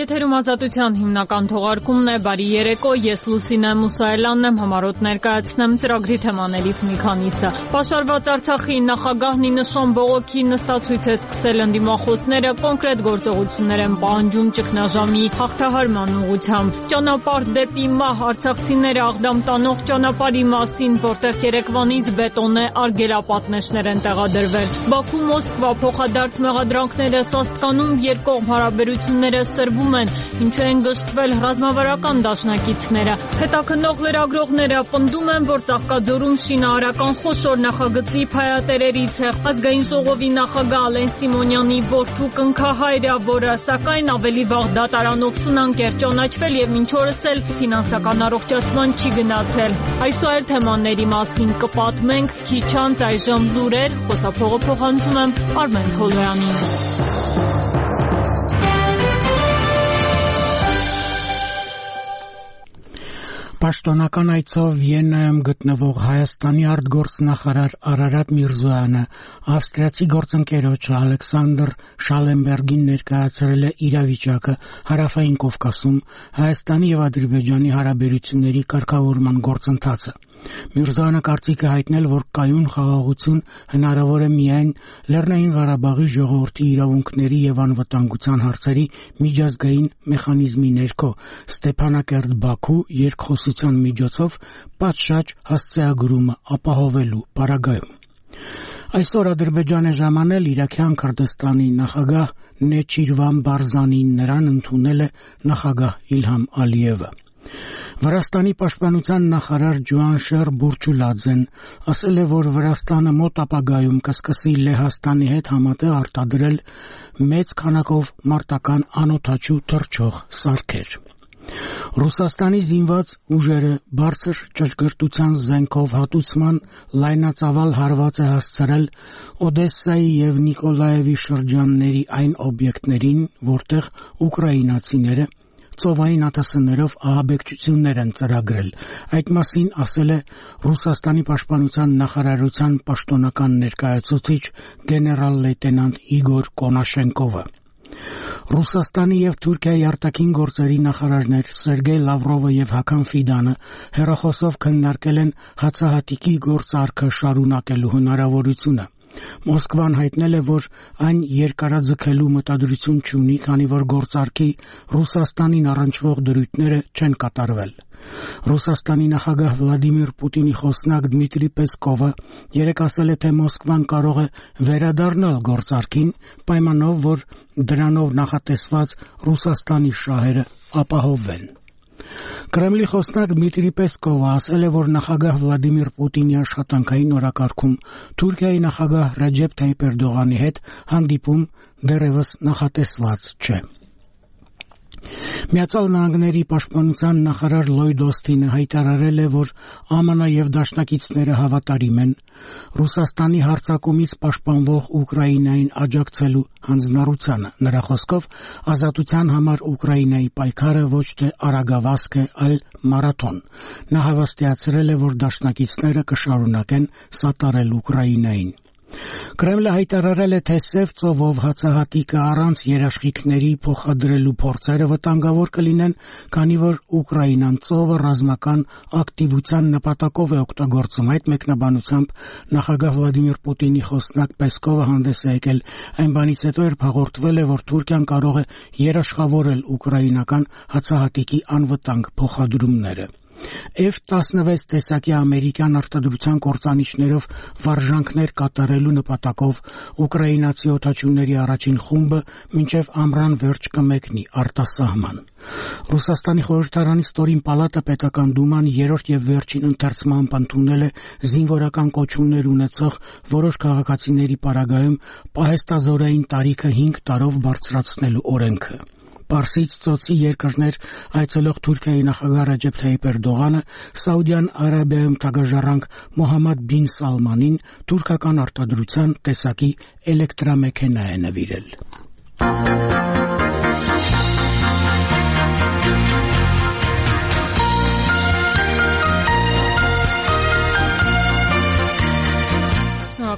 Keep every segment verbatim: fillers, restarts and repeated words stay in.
Եթերում Ազատության հիմնական թողարկումն է, բարի երեկո, ես Լուսինե Մուսայելյանն եմ, համառոտ ներկայացնեմ ծրագրի թեմաներից մի քանիսը։ Պաշարված Արցախի նախագահն ի նշան բողոքի նստացույց է սկսել, ընդդիմախոսները կոնկրետ գործողություններ են պահանջում ճգնաժամի հաղթահարման ուղղությամբ։ Ճանապարհ դեպի մահ, արցախցիները աղդամ տանող ճանապարհի մասին, որտեղ երեկվանից բետոնե արգելապատնեշներ են տեղադրվել։ Բաքու-Մոսկվա փոխադարձ մեղադրանքները Սաստկանում երկկողմ հարաբերությունները սրվում են, ինչու են գժտվել ռազմավարական դաշնակիցները։ Հետաքննող լրագրողները պնդում են, որ Ծաղկաձորում շինարարական խոշոր նախագծի փայատերերից է Ազգային ժողովի նախագահ Ալեն Սիմոնյանի որդու կնքահայրը, որը սակայն ավելի վաղ դատարանով սնանկեր ճանաչվել եւ մինչ օրս էլ ֆինանսական առողջացման չի գնացել։ Այսօր թեմաների մասին կպատմենք քիչ անց, այժմ լուրեր, խոսափողը փոխանցում եմ Արմեն Քոլոյանին։ Պաշտոնական այցով Վիեննայում գտնվող Հայաստանի արտգործնախարար Արարատ Միրզոյանը ավստրիացի գործընկերոջ Ալեքսանդր Շալենբերգին ներկայացրել է իրավիճակը Հարավային Կովկասում Հայաստանի եւ Ադրբեջանի հարաբերությունների կարգավորման գործընթացը։ Միրզոյանը կարծիք է հայտնել, որ կայուն խաղաղություն հնարավոր է միայն Լեռնային Ղարաբաղի ժողովրդի իրավունքների եւ անվտանգության հարցերի միջազգային մեխանիզմի ներքո Ստեփանակերտ-Բաքու երկխոսության միջոցով պատշաճ հասցեագրումը ապահովելու պարագայում։ Այսօր Ադրբեջան է ժամանել Իրաքյան Քրդստանի նախագահ Նեչիրվան Բարզանին, նրան ընդունել է նախագահ Իլհամ Ալիևը։ Վրաստանի պաշտպանության նախարար Ջուանշեր Բուրչուլաձեն ասել է, որ Վրաստանը մոտ ապագայում կսկսի Լեհաստանի հետ համատեղ արտադրել մեծ քանակով մարտական անօդաչու թռչող սարքեր։ Ռուսաստանի զինված ուժերը բարձր ճշգրտության զենքով հատուցման լայնածավալ հարված է հասցրել Օդեսայի եւ Նիկոլաևի շրջանների այն օբյեկտներին, որտեղ ուկրաինացիները ծովային ԱԹՍ-ներով ահաբեկչություններ են ծրագրել։ Այդ մասին ասել է Ռուսաստանի պաշտպանության նախարարության պաշտոնական ներկայացուցիչ գեներալ լեյտենանտ Իգոր Կոնաշենկովը։ Ռուսաստանի եւ Թուրքիայի արտաքին գործերի նախարարներ Սերգեյ Լավրովը եւ Հական Ֆիդանը հեռախոսով քննարկել են հացահատիկի գործարքը շարունակելու հնարավորությունը։ Մոսկվան հայտնել է, որ այն երկարաձգելու մտադրություն չունի, քանի որ գործարքի Ռուսաստանին առնչվող դրույթները չեն կատարվել։ Ռուսաստանի նախագահ Վլադիմիր Պուտինի խոսնակ Դմիտրի Պեսկովը երեկ ասել է, թե Մոսկվան կարող է վերադառնալ գործարքին, պայմանով, որ դրանով նախատեսված Ռուսաստանի շահերը ապահովվեն։ Կրեմլի խոսնակ Դմիտրի Պեսկովը ասել է, որ նախագահ Վլադիմիր Պուտինի աշխատանքային օրակարգում Թուրքիայի նախագահ Ռեջեփ Թայիփ Էրդողանի հետ հանդիպում դեռևս նախատեսված չէ։ Միացյալ Նահանգների պաշտպանության նախարար Լոյդ Օսթինը հայտարարել է, որ ԱՄՆ եւ դաշնակիցները հավատարիմ են Ռուսաստանի հարձակումից պաշտպանվող Ուկրաինային աջակցելու հանձնառությանը։ Նրա խոսքով ազատության համար Ուկրաինայի պայքարը ոչ թե արագավազք է, այլ մարաթոն։ Նա հավաստիացրել է, որ դաշնակիցները կշարունակեն սատարել Ուկրաինային։ Կրեմլը հայտարարել է, թե Սև ծովով հացահատիկը առանց երաշխիքների փոխադրելու փորձերը վտանգավոր կլինեն, քանի որ Ուկրաինան ծովը ռազմական ակտիվության նպատակով է օգտագործում։ Այդ մեկնաբանությամբ նախագահ Վլադիմիր Պուտինի խոսնակ Պեսկովը հանդես է եկել այն բանից հետո, երբ հաղորդվել է, որ Թուրքիան կարող է երաշխավորել ուկրաինական հացահատիկի անվտանգ փոխադրումները։ Էֆ տասնվեց տեսակի ամերիկյան արտադրության կործանիչներով վարժանքներ կատարելու նպատակով ուկրաինացի օդաչուների առաջին խումբը մինչև ամռան վերջ կմեկնի արտասահման։ Ռուսաստանի խորհրդարանի ստորին պալատը պետական դուման երրորդ եւ վերջին ընթերցմամբ ընդունել է զինվորական կոչումներ ունեցող որոշ քաղաքացիների պարագայում պահեստազորային տարիքը հինգ տարով բարձրացնելու օրենքը։ Պարսից ծոցի երկրներ այցելող Թուրքիայի նախագահ Ռեջեփ Թայիփ Էրդողանը Սաուդյան Արաբիայում թագաժառանգ Մոհամմադ բին Սալմանին թուրքական արտադրության տեսակի էլեկտրամեքենա է նվիրել։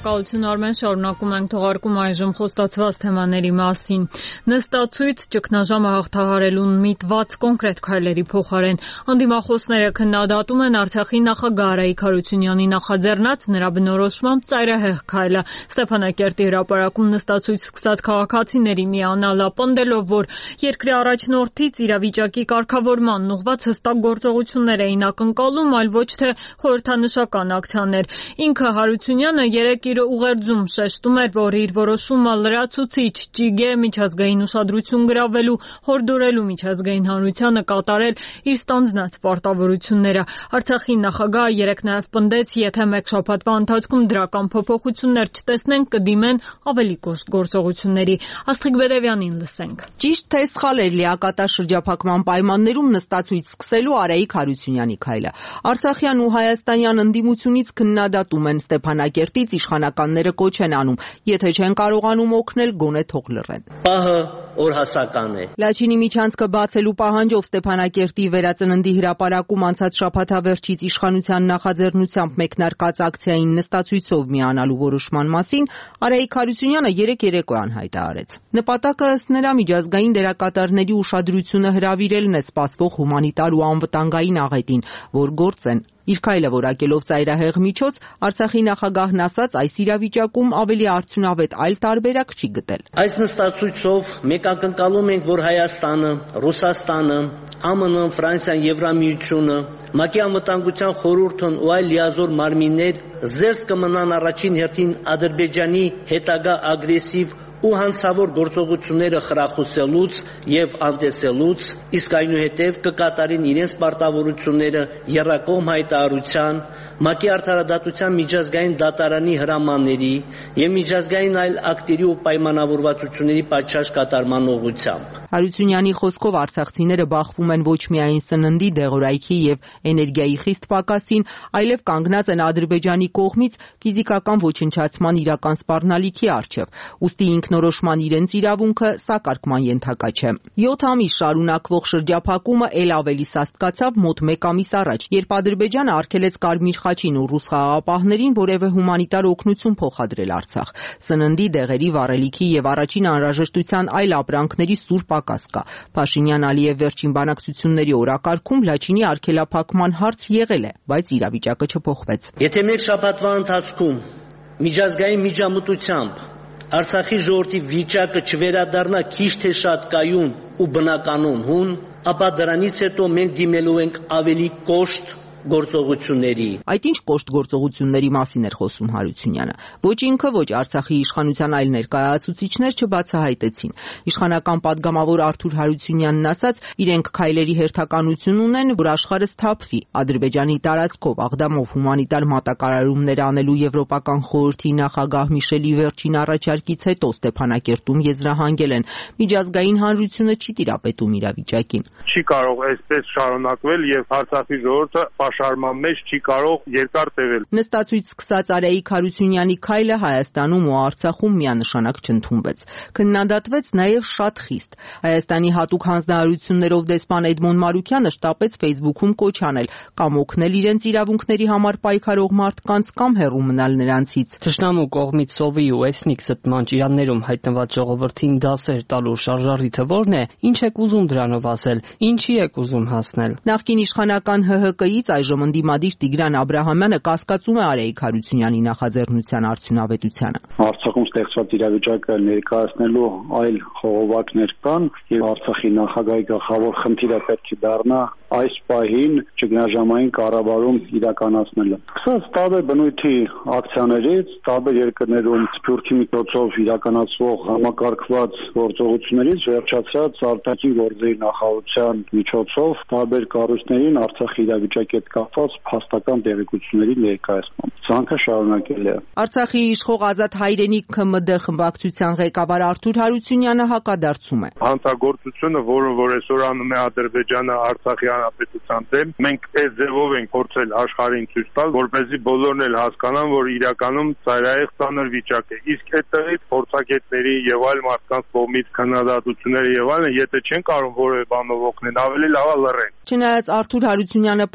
Շնորհակալություն Արմեն, շարունակում ենք թողարկում այժմ խոստացված թեմաների մասին։ Նստացույց ճգնաժամը հաղթահարելուն միտված կոնկրետ քայլերի փոխարեն անդիմախոսները քննադատում են Արցախի նախագահ Արայիկ Հարությունյանի նախաձեռնած նրա բնորոշմամբ ծայրահեղ քայլը։ Ստեփանակերտի հրապարակում նստացույց սկսած քաղաքացիների միանալը պնդելով, որ երկրի առաջնորդից իրավիճակի կարգավորման ուղղված հստակ գործողություններ էին ակնկալում, այլ ոչ թե խորհրդանշական ակցիաներ։ Ինքը Հարությունյանը երեկ իր ուղերձում շեշտում էր, որ իր որոշումը լրացուցիչ ճիգ է միջազգային ուշադրություն գրավելու, հորդորելու միջազգային հանրությանը կատարել իր ստանձնած պարտավորությունները։ Արցախի նախագահը երեկ նաև պնդեց, եթե մեկ շաբաթվա ընթացքում դրական փոփոխություններ չտեսնեն, կդիմեն ավելի կոշտ գործողությունների։ Աստղիկ Բերևյանին լսենք։ Ճիշտ թե սխալ էր լիակատար շրջափակման պայմաններում նստացույց սկսելու Արայիկ Հարությունյանի քայլը։ Արցախյան ու հայաստանյան ընդդիմությունից քննադատում են, Ստեփանակերտից իշխանականները կոչ են անում, եթե չեն կարողանում օգնել, գոնե թող լռեն։ Պահը օրհասական է։ Լաչինի միջանցքը բացելու պահանջով Ստեփանակերտի վերածննդի հրապարակում անցած շաբաթավերջից իշխանության նախաձեռնությամբ մեկնարկած ակցիային նստացույցով միանալու որոշման մասին Արայիկ Հարությունյանը երեկ երեկոյան հայտարարեց։ Նպատակը ըստ նրա միջազգային դերակատարների ուշադրությունը հրավիրելն է սպասվող հումանիտար ու անվտանգային աղետին, որ գործ են։ Իր քայլը որակելով ծայրահեղ միջոց, Արցախի նախագահն ասաց, այս իրավիճակում ավելի արդյունավետ այլ տարբերակ չի գտել։ Այս նստացույցով մեկ ակնկալում ենք, որ Հայաստանը, Ռուսաստանը, Ա Մ Ն, Ֆրանսիան, Եվրամիությունը, ՄԱԿ-ի անվտանգության խորհուրդն ու այլ լիազոր մարմիններ զերծ կմնան առաջին հերթին Ադրբեջանի հետագա ագրեսիվ ու հանցավոր գործողությունները խրախուսելուց եւ անտեսելուց, իսկ այնուհետեւ կկատարեն իրենց պարտավորությունները եռակողմ հայտարարության, ՄԱԿ-ի արդարադատության միջազգային դատարանի հրամանների եւ միջազգային այլ ակտերի ու պայմանավորվածությունների պատշաճ կատարման ուղղությամբ։ Հարությունյանի խոսքով արցախցիները բախվում են ոչ միայն սննդի, դեղորայքի եւ էներգիայի խիստ պակասին, այլև կանգնած են Ադրբեջանի կողմից ֆիզիկական ոչնչացման իրական սպառնալիքի առջև, ուստի ինքնորոշման իրենց իրավունքը սակարկման ենթակա չէ։ յոթ ամիս շարունակվող շրջափակումը ել ավելի սաստկացավ մոտ մեկ ամիս առաջ, երբ Ադրբեջանը արգելեց Կարմիր խաչին ու ռուս խաղաղապահներին որևէ հումանիտար օգնություն փոխադրել Արցախ։ Սննդի, դեղերի, վառելիքի եւ առաջին անհրաժեշտության այլ ապրանքների սուր պակաս կա։ Փաշինյան-Ալիև վերջին բանակցությունների օրակարգում Լաչինի արգելափակման հարց եղել է, բայց իրավիճակը չփոխվեց։ Եթե մեկ շաբաթվա ընթացքում միջազգային միջամտությամբ Արցախի ժողովրդի վիճակը չվերադառնա քիչ թե շատ կայուն ու բնականon հուն, ապա դրանից հետո մենք դիմելու ենք ավելի կոշտ գործողությունների։ Այդ ինչ կոշտ գործողությունների մասին էր խոսում Հարությունյանը։ Ոչ ինքը, ոչ Արցախի իշխանության այլ ներկայացուցիչներ չբացահայտեցին։ Իշխանական падգամավոր Արթուր Հարությունյանն ասաց, իրենք քայլերի հերթականություն ունեն, որ աշխարհը սթափվի։ Ադրբեջանի տարածքով աղդամով հումանիտար մատակարարումներ անելու Եվրոպական խորհրդի նախագահ Միշելի վերջին առաջարկից հետո Ստեփանակերտում եզրահանգել են։ Միջազգային հանրությունը չի տիրապետում իրավիճակին։ Չի կարող այսպես շարունակվել եւ Արցախի ժողովուրդը պաշարման մեջ չի կարող երկար տևել։ Նստացույց սկսած Արայիկ Հարությունյանի քայլը Հայաստանում ու Արցախում միանշանակ չընդունվեց։ Քննադատվեց նաև շատ խիստ։ Հայաստանի հատուկ հանձնարարություններով դեսպան Էդմոն Մարուկյանը շտապեց Facebook-ում կոչ անել կամ օգնել իրենց իրավունքների համար պայքարող մարդկանց կամ հեռու մնալ նրանցից։ Թշնամու կողմից սովի ու էթնիկ զտման ճիրաններում հայտնված ժողովրդին դասեր տալու շարժառիթը ո՞րն է։ Ինչ եք ուզում դրանով ասել։ Ինչի եք ուզում հասնել։ Նախկին իշխանական Հ Հ Կ-ից այժմ ընդդիմադիր Տիգրան Աբրահամյանը կասկածում է Արայիկ Հարությունյանի նախաձեռնության արդյունավետությանը։ Արցախում ստեղծված իրավիճակը ներկայացնելու այլ խողովակներ կան եւ Արցախի նախագահի գլխավոր խնդիրը պետք է դառնա այս պահին ճգնաժամային կառավարում իրականացնելը։ Սկսած տարբեր բնույթի ակցիաներից, տարբեր երկրներում սփյուռքի միջոցով իրականացվող համակարգված գործողություններից վերջացած արտաքին գործերի նախարարության միջոցով տարբեր կառույցներին Արցախի իրավիճակի հետ կապված փաստական տեղեկությունների ներկայացնում։ Ցանկը շարունակել է։ Արցախի իշխող Ազատ հայրենիք K M D խմբակցության ղեկավար Արթուր Հարությունյանը հակադարձում է։ Հանցագործությունը, որը որ այսօր անում է Ադրբեջանը Արցախի հանրապետության դեմ, մենք այս ձևով ենք փորձել աշխարհին ցույց տալ, որպեսզի բոլորն էլ հասկանան, որ իրականում ծայրահեղ ծանր վիճակ է։ Իսկ այդտեղից փորձագետների եւ այլ մարդկանց կողմից քննադատությունները եւ այլն, եթե չեն կարող որևէ բանով օգնել, ավելի լավ է լռեն։ Չնայած Արթուր Հարությունյանը պնդում էր,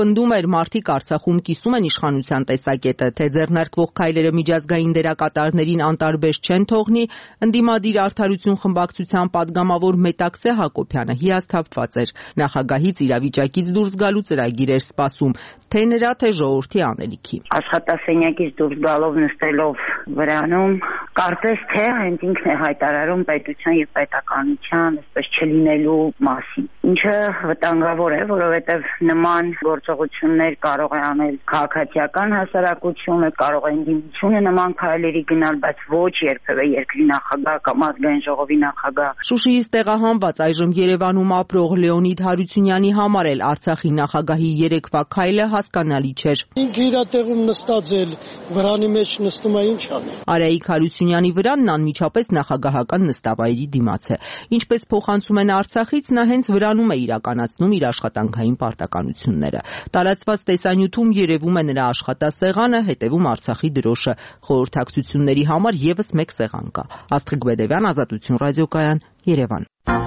էր մարդիկ Արցախում կիսում են իշխանության տեսակետը, թե ձեռնարկվող քայլերը միջազգային դերակատարներին անտարբեր չեն թողնի, ընդդիմադիր Արդարություն խմբակցության падգամավոր Մետաքսե Հակոբյանը հիասթափված էր։ Նախագահից իրավիճակից դուրս գալու ծրագիր էր սպասում, թե նրա, թե ժողովրդի անելիքի։ Աշխատասենյակից դուրս գալով նստելով վրանում, կարծես թե հենց ինքն է հայտարարում պետության եւ պետականության այսպես չլինելու մասին, ինչը վտանգավոր է, որովհետեւ նման գործողություններ կարող է անել քաղաքացիական հասարակությունը, կարող է ընդդիմությունը նման քայլերի գնալ, բայց ոչ երբևէ երկրի նախագահ կամ ազգային ժողովի նախագահ։ Շուշիից տեղահանված այժմ Երևանում ապրող Լեոնիդ Հարությունյանի համար էլ Արցախի նախագահի երեկվա քայլը հասկանալի չէր։ Ինքը իր տեղում նստած էլ վրանի մեջ նստում է, ինչ անի։ Արայիկ Հարությունյանի վրանն անմիջապես նախագահական նստավայրի դիմաց է։ Ինչպես փոխանցում են Արցախից, նա հենց վրանում է իրականացնում իր աշխատանքային պարտականությունները։ Տարածված տեսանյութում երևում է նրա աշխատասեղանը, հետևում Արցախի դրոշը։ Խորհրդակցությունների համար եւս մեկ սեղան կա։ Աստղիկ Բեդևյան, Ազատություն ռադիոկայան, Երևան։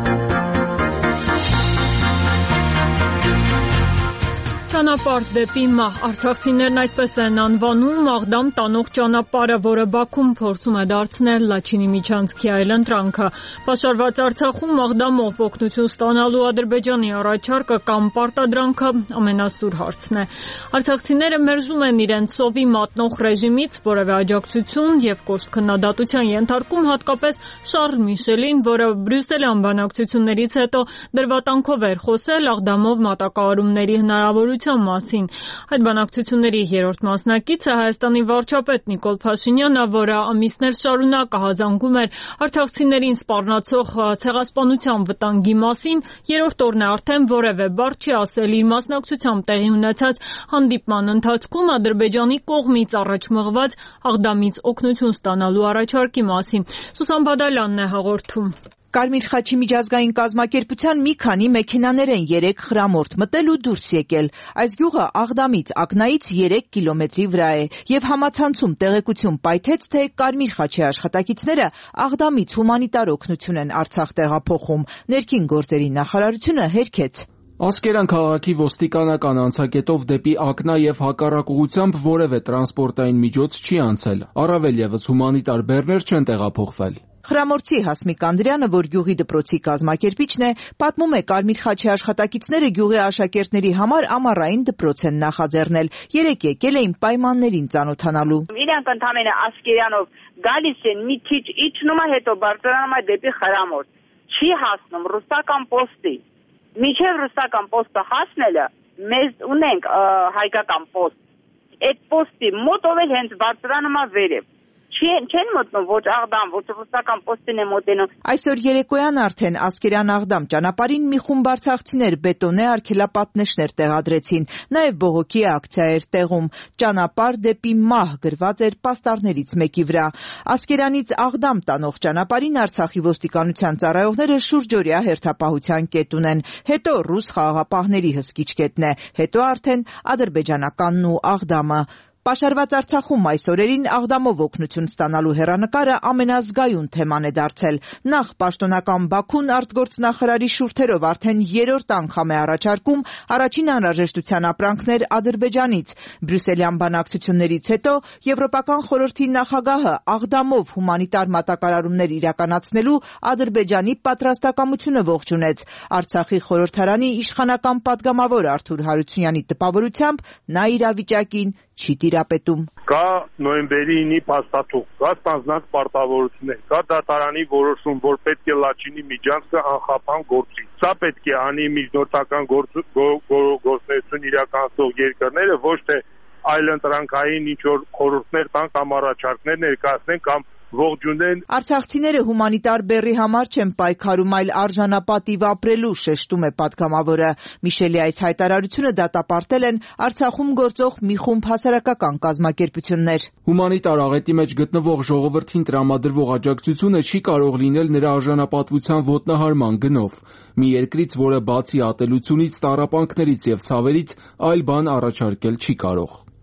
Ճանապարհ դեպի մահ արցախցիներն այսպես են անվանում Մաղդամ տանող ճանապարհը, որը Բաքուն փորձում է դարձնել Լաչինի միջանցքի այլընտրանքը։ Պաշարված Արցախում Մաղդամով օգնություն ստանալու Ադրբեջանի առաջարկը կամ պարտադրանքը ամենասուր հարցն է։ Արցախցիները մերժում են իրենց սովի մատնող ռեժիմից որևէ աջակցություն եւ կոշտ քննադատության ենթարկում հատկապես Շարլ Միշելին, որը Բրյուսելի անբանակցություններից հետո դրվատանքով էր խոսել Աղդամով մատակարարումների հնարավորության մասին։ Այդ բանակցությունների երրորդ մասնակիցը Հայաստանի վարչապետ Նիկոլ Փաշինյանը, որը ամիսներ շարունակ ահազանգում էր արցախցիներին սպառնացող ցեղասպանության վտանգի մասին, երրորդ օրն է արդեն որևէ բառ չի ասել իր մասնակցությամբ տեղի ունեցած հանդիպման ընթացքում Ադրբեջանի կողմից առաջ մղված Աղդամից օգնություն ստանալու առաջարկի մասին։ Սուսան Բադալյանն է հաղորդում։ Կարմիր խաչի միջազգային կազմակերպության մի քանի մեքենաներ են երեք խրամորդ մտել ու դուրս եկել։ Այս գյուղը Աղդամից ակնայից երեք կիլոմետրի վրա է եւ համացանցում տեղեկություն պայթեց, թե Կարմիր խաչի աշխատակիցները Աղդամից հումանիտար օգնություն են Արցախ տեղափոխում։ Ներքին գործերի նախարարությունը հերքեց։ Ասկերան քաղաքի ոստիկանական անցակետով դեպի Ակնա եւ հակառակ ուղությամբ որևէ տրանսպորտային միջոց չի անցել։ Առավել եւս հումանիտար բեռներ չեն տեղափոխվել։ Խրամորցի Հասմիկ Անդրյանը, որ գյուղի դպրոցի կազմակերպիչն է, պատմում է Կարմիր խաչի աշխատակիցները գյուղի աշակերտների համար ամառային դպրոց են նախաձեռնել։ Երեք եկել էին պայմաններին ծանոթանալու։ Իրանք ընդամենը Ասկերյանով գալիս են մի քիչ իջնում է, հետո բարձրանում է դեպի Խրամորց։ Չի հասնում ռուսական պոստի։ Միջև ռուսական պոստը հասնելը մեզ ունենք հայկական պոստ։ Այդ պոստի մոտով էլ հենց բարձրանում է վերև։ Չեն մտնում ոչ Աղդամ, ոչ ռուսական պոստին է մոտենում։ Այսօր երեկոյան արդեն Ասկերան-Աղդամ ճանապարհին մի խումբ արցախցիներ բետոնե արգելապատնեշներ տեղադրեցին։ Նաև բողոքի ակցիա էր տեղում։ Ճանապարհ դեպի մահ գրված էր պաստառներից մեկի վրա։ Ասկերանից Աղդամ տանող ճանապարհին Արցախի ոստիկանության ծառայողները շուրջօրյա հերթապահության կետ ունեն։ Հետո ռուս խաղաղապահների հսկիչ կետն է, հետո արդեն ադրբեջանականն ու Աղդամը։ Պաշարված Արցախում այս օրերին Աղդամով օգնություն ստանալու հեռանկարը ամենազգայուն թեման է դարձել։ Նախ պաշտոնական Բաքուն արտգործնախարարի շուրթերով արդեն երրորդ անգամ է առաջարկում առաջին անհրաժեշտության ապրանքներ Ադրբեջանից։ Բրյուսելյան բանակցություններից հետո Եվրոպական խորհրդի նախագահը Աղդամով հումանիտար մատակարարումներ իրականացնելու Ադրբեջանի պատրաստակամությունը ողջունեց։ Արցախի խորհրդարանի իշխանական падգամավոր Արթուր Հարությունյանի տպավորությամբ նա իրավիճակին չի տիրապետում։ Կա նոյեմբերի ինի փաստաթուղթ, կա ստանձնած պարտավորություններ, կա դատարանի որոշում, որ պետք է Լաչինի միջանցքը անխափան գործի։ Սա պետք է անի միջնորդական գործունեություն իրականացնող երկրները, ոչ թե այլընտրանքային ինչ որ խորհուրդներ տան կամ առաջարկներ ներկայացնեն կամ ողջունեն։ Արցախցիները հումանիտար բեռի համար չեն պայքարում, այլ արժանապատիվ ապրելու, շեշտում է падգամավորը։ Միշելի այս հայտարարությունը դատապարտել են Արցախում գործող մի խումբ հասարակական կազմակերպություններ։ Հումանիտար աղետի մեջ գտնվող ժողովրդին տրամադրվող աջակցությունը չի կարող լինել նրա արժանապատվության ոտնահարման գնով։ Մի երկրից, որը բացի ատելությունից, տառապանքներից եւ ցավերից այլ բան առաջարկել չի կարող։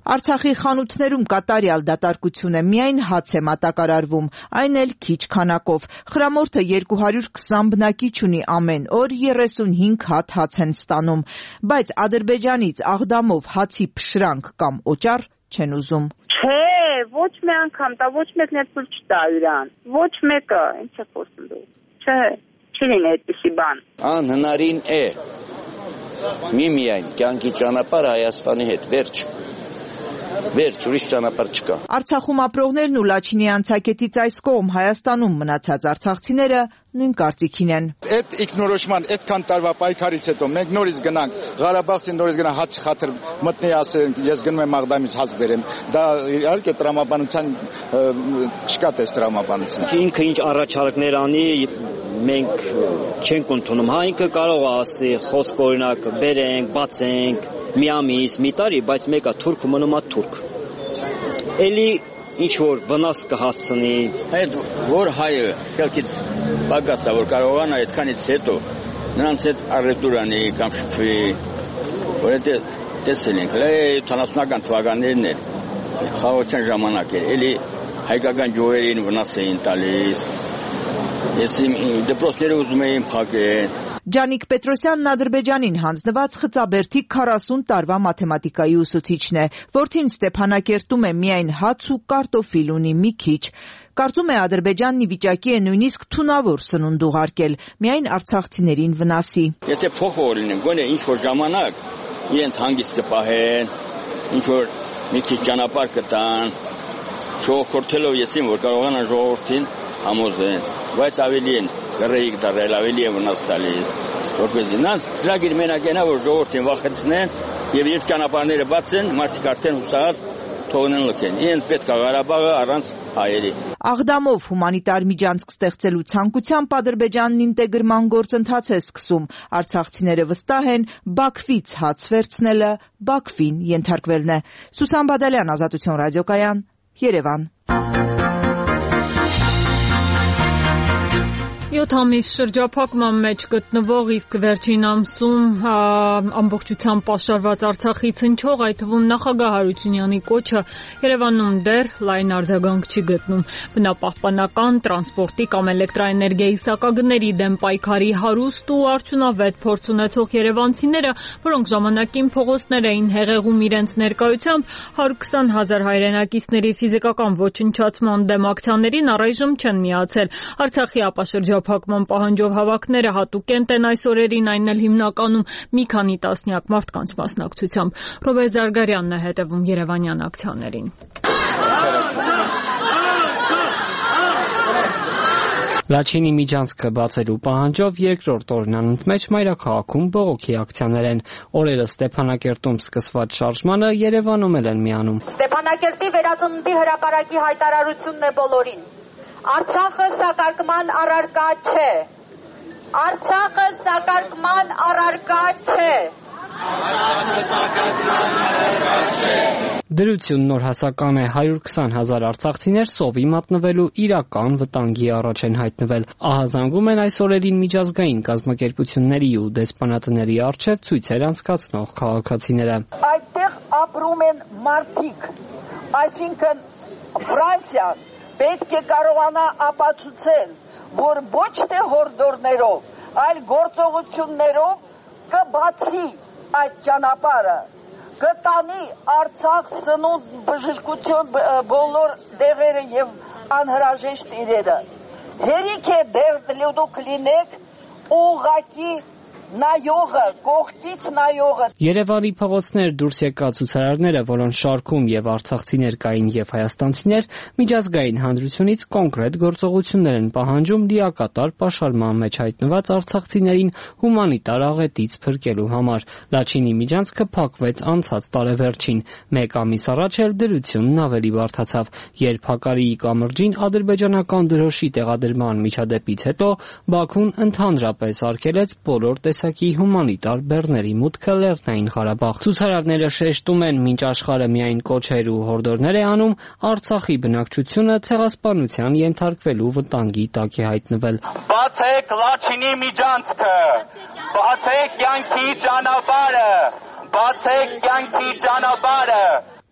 Արցախի խանութներում կատարյալ դատարկություն է, միայն հաց է մատակարարվում, այն էլ քիչ քանակով։ Խրամորդը երկու հարյուր քսան բնակիչ ունի, ամեն օր երեսունհինգ հատ հաց են ստանում, բայց Ադրբեջանից Աղդամով հացի փշրանք կամ օճառ չեն ուզում։ Չէ, ոչ մի անգամ, դա ոչ մեկն էլ ցույց չտա իրան։ Ոչ մեկը, ինչ է խոսում դու։ Չէ, չի լինի այդպիսի բան։ Անհնարին է։ Մի միայն կյանքի ճանապարհ Հայաստանի հետ, վերջ։ Վերջ, ուրիշ ճանապարհ չկա։ Արցախում ապրողներն ու Լաչինի անցակետից այս կողմ Հայաստանում մնացած արցախցիները նույն կարծիքին են։ Այդ ինքնորոշման այդքան տարվա պայքարից հետո մենք նորից գնանք Ղարաբաղցին նորից գնա հաց խաթր մտնի ասենք ես գնում եմ Աղդամից հաց բերեմ։ Դա իհարկե տրամաբանության չկա տես տրամաբանություն։ Ինքը ինչ առաջարկներ անի մենք չենք ընդունում։ Հա ինքը կարող է ասի խոսք օրինակ բերենք, բացենք, մի ամիս, մի տարի, բայց մեկը թուրք մնում է թուրք։ Էլի ինչ որ վնաս կհասցնի։ Այդ որ հայը կելքից բագասա որ կարողանա այդքանից հետո նրանց հետ առևտուր անի կամ շփվի, որ դա տեսել ենք, լե ութանասունական թվականներն էր, խաղաղության ժամանակ էր, էլի հայկական ջոհերին վնաս էին տալիս։ Ես իմ դպրոցները ուզում էին փակել։ Ջանիկ Պետրոսյանն Ադրբեջանին հանձնված Խծաբերդի քառասուն տարվա մաթեմատիկայի ուսուցիչն է, որդին Ստեփանակերտում է միայն հաց ու կարտոֆիլ ունի մի քիչ։ Կարծում է Ադրբեջանն ի վիճակի է նույնիսկ թունավոր սնունդ ուղարկել, միայն արցախցիներին վնասի։ Եթե փոխող լինեն, գոնե ինչ որ ժամանակ իրենց հանգիստ կպահեն, ինչ որ մի քիչ ճանապարհ կտան, ժողովրդելով եսին, որ կարողանան ժողովրդին համոզեն, բայց ավելի են գրեիք դարել, ավելի են վնաս տալիս, որպեսզի նրանց ծրագիր մենակ ենա, որ ժողովրդին վախեցնեն եւ երբ ճանապարհները բացեն, մարդիկ արդեն հուսահատ թողնեն լքեն։ Իրենց պետք է Ղարաբաղը առանց հայերի։ Աղդամով հումանիտար միջանցք ստեղծելու ցանկությամբ Ադրբեջանն ինտեգրման գործընթաց է սկսում։ Արցախցիները վստահ են, Բաքվից հաց վերցնելը Բաքվին ենթարկվելն է։ Սուսան Բադալյան, Ազատություն ռադիոկայան, Երևան։ յոթ ամիս շրջափակման մեջ գտնվող, իսկ վերջին ամսում ամբողջությամբ պաշարված Արցախից հնչող, այդ թվում նախագահ Հարությունյանի կոչը Երևանում դեռ լայն արձագանք չի գտնում։ Բնապահպանական, տրանսպորտի կամ էլեկտրաէներգիայի սակագների դեմ պայքարի հարուստ ու արդյունավետ փորձ ունեցող երևանցիները, որոնք ժամանակին փողոցներ էին հեղեղում իրենց ներկայությամբ, հարյուր քսան հազար հայրենակիցների ֆիզիկական ոչնչացման դեմ ակցիաներին առայժմ չեն միացել։ Արցախի ապաշրջափակման պահանջով հավաքները հատուկենտ են այս օրերին, այն էլ հիմնականում մի քանի տասնյակ մարդկանց մասնակցությամբ։ Ռոբեր Զարգարյանն է հետևում երևանյան ակցիաներին։ Լաչինի միջանցքը բացելու պահանջով երկրորդ օրն անընդմեջ մայրաքաղաքում բողոքի ակցիաներ են։ Օրերը Ստեփանակերտում սկսված շարժմանը Երևանում են միանում։ Ստեփանակերտի վերածննդի հրապարակի հայտարարությունն է բոլորին։ Արցախը սակարկման առարկա չէ։ Արցախը սակարկման առարկա չէ։ Դրություն նոր հասական է, հարյուր քսան հազար արցախցիներ սովի մատնվելու իրական վտանգի առաջ են հայտնվել։ Ահազանգում են այս օրերին միջազգային կազմակերպությունների ու դեսպանատների առջև ցույցեր անցկացնող քաղաքացիները։ Այդտեղ ապրում են մարդիկ, այսինքն Ֆրանսիան պետք է կարողանա ապացուցել, որ ոչ թե հորդորներով, այլ գործողություններով կբացի այդ ճանապարհը, կտանի Արցախ սնունդ բժշկություն բոլոր դեղերը եւ անհրաժեշտ իրերը։ Հերիք է դեր դուք լինեք ուղղակի նայողը, կողքից նայողը։ Երևանի փողոցներ դուրս եկած ցուցարարները, որոնց շարքում եւ արցախցիներ կային եւ հայաստանցիներ, միջազգային հանրությունից կոնկրետ գործողություններ են պահանջում լիակատար պաշարման մեջ հայտնված արցախցիներին հումանիտար աղետից փրկելու համար։ Լաչինի միջանցքը փակվեց անցած տարեվերջին։ Մեկ ամիս առաջ էլ դրությունն ավելի բարդացավ, երբ Հակարիի կամրջին ադրբեջանական դրոշի տեղադրման միջադեպից հետո Բաքուն ընդհանրապես արգելեց բոլոր տեսակի հումանիտար բեռների մուտքը Լեռնային Ղարաբաղ։ Ցուցարարները շեշտում են, մինչ աշխարհը միայն կոչեր ու հորդորներ է անում, Արցախի բնակչությունը ցեղասպանության ենթարկվելու վտանգի տակ է հայտնվել։ Բացեք Լաչինի միջանցքը, բացեք կյանքի ճանապարհը, բացեք կյանքի ճանապարհը։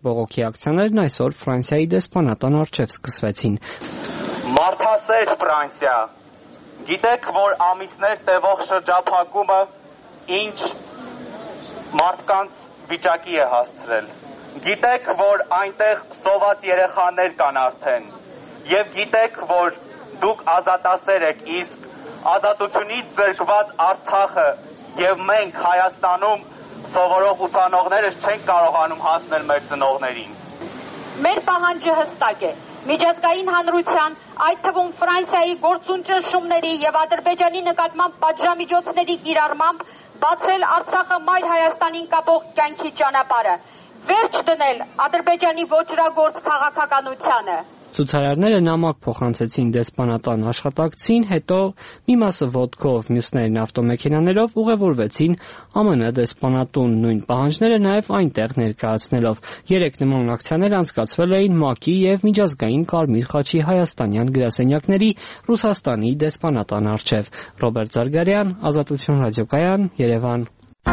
Բողոքի ակցիաներն այսօր Ֆրանսիայի դեսպանատան առջև սկսվեցին։ Մարդասեր Ֆրանսիա, գիտեք, որ ամիսներ տևող շրջափակումը ինչ մարդկանց վիճակի է հասցրել։ Գիտեք, որ այնտեղ սոված երեխաներ կան արդեն, եւ գիտեք, որ դուք ազատասեր եք, իսկ ազատությունից զրկված Արցախը եւ մենք Հայաստանում սովորող ուսանողներս չենք կարողանում հասնել մեր ծնողներին։ Մեր պահանջը հստակ է։ Միջազգային հանրության, այդ թվում Ֆրանսիայի գործուն ճնշումների եւ Ադրբեջանի նկատմամբ պատժամիջոցների կիրառմամբ բացել Արցախը մայր Հայաստանին կապող կյանքի ճանապարհը, վերջ դնել Ադրբեջանի ոճրագործ քաղաքականությանը։ Ցուցարարները նամակ փոխանցեցին դեսպանատան աշխատակցին, հետո մի մասը ոտքով, մյուսներն ավտոմեքենաներով ուղևորվեցին Ամն դեսպանատուն, նույն պահանջները նաև այնտեղ ներկայացնելով։ Երեք նման ակցիաներ անցկացվել էին ՄԱԿ-ի եւ Միջազգային Կարմիր խաչի հայաստանյան գրասենյակների Ռուսաստանի դեսպանատան առջև։ Ռոբերտ Զարգարյան, Ազատություն ռադիոկայան, Երևան։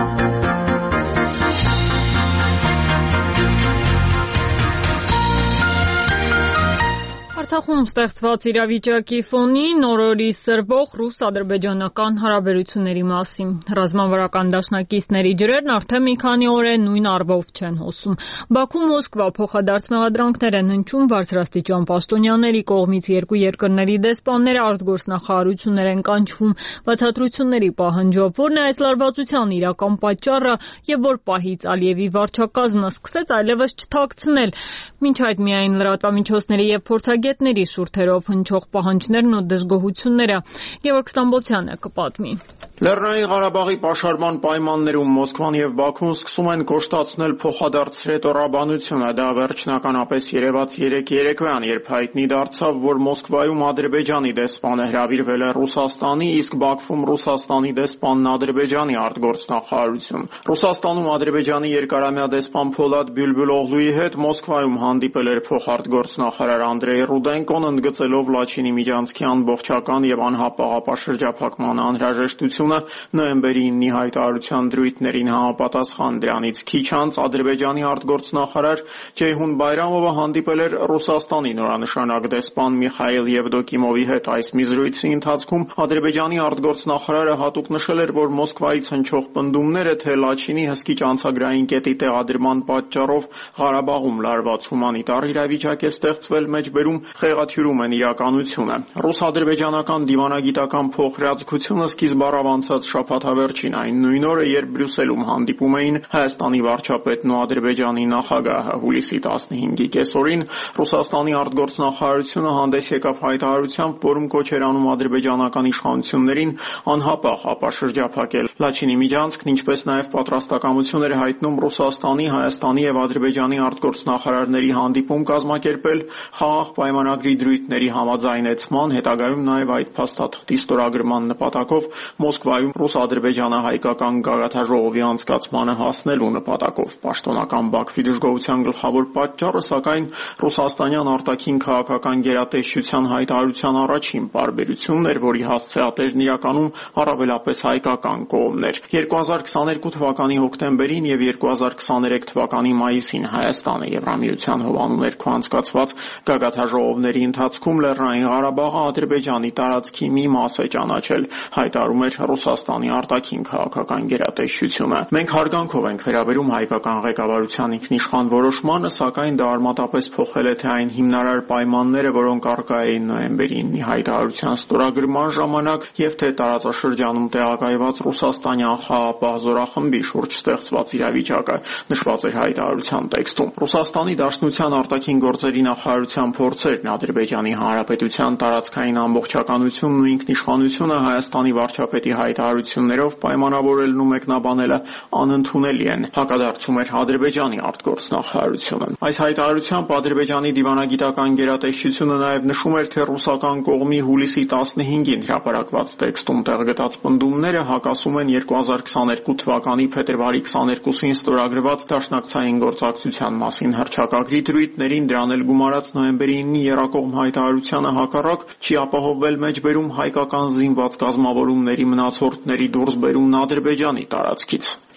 Արցախում ստեղծված իրավիճակի ֆոնին օրորի սրվող ռուս-ադրբեջանական հարաբերությունների մասին։ Ռազմավարական դաշնակիցների ջրերն արդեն մի քանի օր է նույն առվով չեն հոսում։ Բաքու-Մոսկվա փոխադարձ մեղադրանքներ են հնչում բարձրաստիճան պաշտոնյաների կողմից, երկու երկրների դեսպանները արտգործնախարարություններ են կանչվում բացատրությունների պահանջով, որն է այս լարվածության իրական պատճառը եւ որ պահից Ալիևի վարչակազմը սկսեց այլևս չթաքցնել։ Մինչ այդ միայն լրատվամիջոցների եւ փորձագետների շուրթերով հնչող պահանջներն ու դժգոհությունները Գևորգ Ստամբոլցյանը կպատմի։ Լեռնային Ղարաբաղի պաշարման պայմաններում Մոսկվան եւ Բաքուն սկսում են կոշտացնել փոխադարձ ռետորաբանությունը։ Դա վերջնականապես երևաց երեք երեկվան, երբ հայտնի դարձավ, որ Մոսկվայում Ադրբեջանի դեսպանը հրավիրվել է Ռուսաստանի, իսկ Բաքվում Ռուսաստանի դեսպանն Ադրբեջանի արտգործնախարարություն։ Ռուսաստանում Ադրբեջանի երկարամյա դեսպան Փոլադ Բյուլբուլօղլուի հետ Մոսկվայում հանդիպել էր փոխարտգործնախարար Անդրեյ Ռուդենկոն, ընդգծելով Լաչինի միջանցքի ամբողջական եւ անհապաղ ապաշրջափակման անհրաժեշտությունը նոյեմբերի իննի հայտարարության դրույթներին համապատասխան։ Դրանից քիչ անց Ադրբեջանի արտգործնախարար Ջեյհուն Բայրամովը հանդիպել էր Ռուսաստանի նորանշանակ դեսպան Միխայիլ Եվդոկիմովի հետ։ Այս մի զրույցի ընթացքում Ադրբեջանի արտգործնախարարը հատուկ նշել էր, որ Մոսկվայից հնչող պնդումները, թե Լաչինի հսկիչ անցագրային կետի տեղադրման պատճառով Ղարաբաղում լարված հումանիտար իրավիճակ է ստեղծվել, մեջբերում խեղաթյուրում են իրականությունը։ Ռուս-ադրբեջանական դիվանագիտական փոխհրաձգությունը սկիզբ առավ շաբաթավերջին, այն նույն օրը, երբ Բրյուսելում հանդիպում էին Հայաստանի վարչապետն ու Ադրբեջանի նախագահը։ Հուլիսի տասնհինգի կեսօրին Ռուսաստանի արտգործնախարարությունը հանդես եկավ հայտարարությամբ, որում կոչ էր անում ադրբեջանական իշխանություններին անհապաղ ապաշրջափակել Լաչինի միջանցքն, ինչպես նաև պատրաստակամություն էր հայտնում Ռուսաստանի, Հայաստանի եւ Ադրբեջանի արտգործնախարարների հանդիպում կազմակերպել խաղաղ պայմանագրի դրույթների համաձայնեցման, հետագայում նաև այդ փաստաթղթի ստորագրման նպատակով Մոսկվայում ռուս-ադրբեջանահայկական գագաթաժողովի անցկացմանը հասնելու նպատակով։ Պաշտոնական Բաքվի դժգոհության գլխավոր պատճառը, սակայն, ռուսաստանյան արտաքին քաղաքական գերատեսչության հայտարարության առաջին պարբերությունն էր, որի հասցեատերն իրականում առավելապես հայկական կողմն էր։ երկու հազար քսաներկու թվականի հոկտեմբերին եւ երկու հազար քսաներեք թվականի մայիսին Հայաստանը Եվրամիության հովանու ներքո անցկացված գագաթաժողովների ընթացքում Լեռնային Ղարաբաղը Ադրբեջանի տարածքի մի մաս է ճանաչել, հայտարարում էր Ռուսաստանի արտաքին քաղաքական գերատեսչությունը։ Մենք հարգանքով ենք վերաբերում հայկական ղեկավարության ինքնիշխան որոշմանը, սակայն դա արմատապես փոխել է թե այն հիմնարար պայմանները, որոնք առկա էին նոյեմբերի իննի հայտարարության ստորագրման ժամանակ, եւ թե տարածաշրջանում տեղակայված ռուսաստանյան խաղաղապահ զորախմբի շուրջ ստեղծված իրավիճակը, նշված էր հայտարարության տեքստում։ Ռուսաստանի Դաշնության արտաքին գործերի նախարարության փորձերն Ադրբեջանի Հանրապետության տարածքային ամբողջականությունն ու ինքնիշխանությունը Հայաստանի վարչապետի հայտարարություններով պայմանավորելն ու մեկնաբանելը անընդունելի են, հակադարձում էր Ադրբեջանի արտգործնախարարությունը։ Այս հայտարարությամբ Ադրբեջանի դիվանագիտական գերատեսչությունը նաև նշում էր, թե ռուսական կողմի հուլիսի տասնհինգին հրապարակված տեքստում տեղգտած պնդումները հակասում են երկու հազար քսաներկու թվականի փետրվարի քսաներկուսին ստորագրված դաշնակցային գործակցության մասին հռչակագրի դրույթներին, դրան էլ գումարած նոյեմբերի իննի եռակողմ հայտարարությանը հակառակ չի ապահովվել մեջբերում հայկական զինված կազմավորումների մնացորդների դուրսբերումն Ադրբեջանի տարածքից։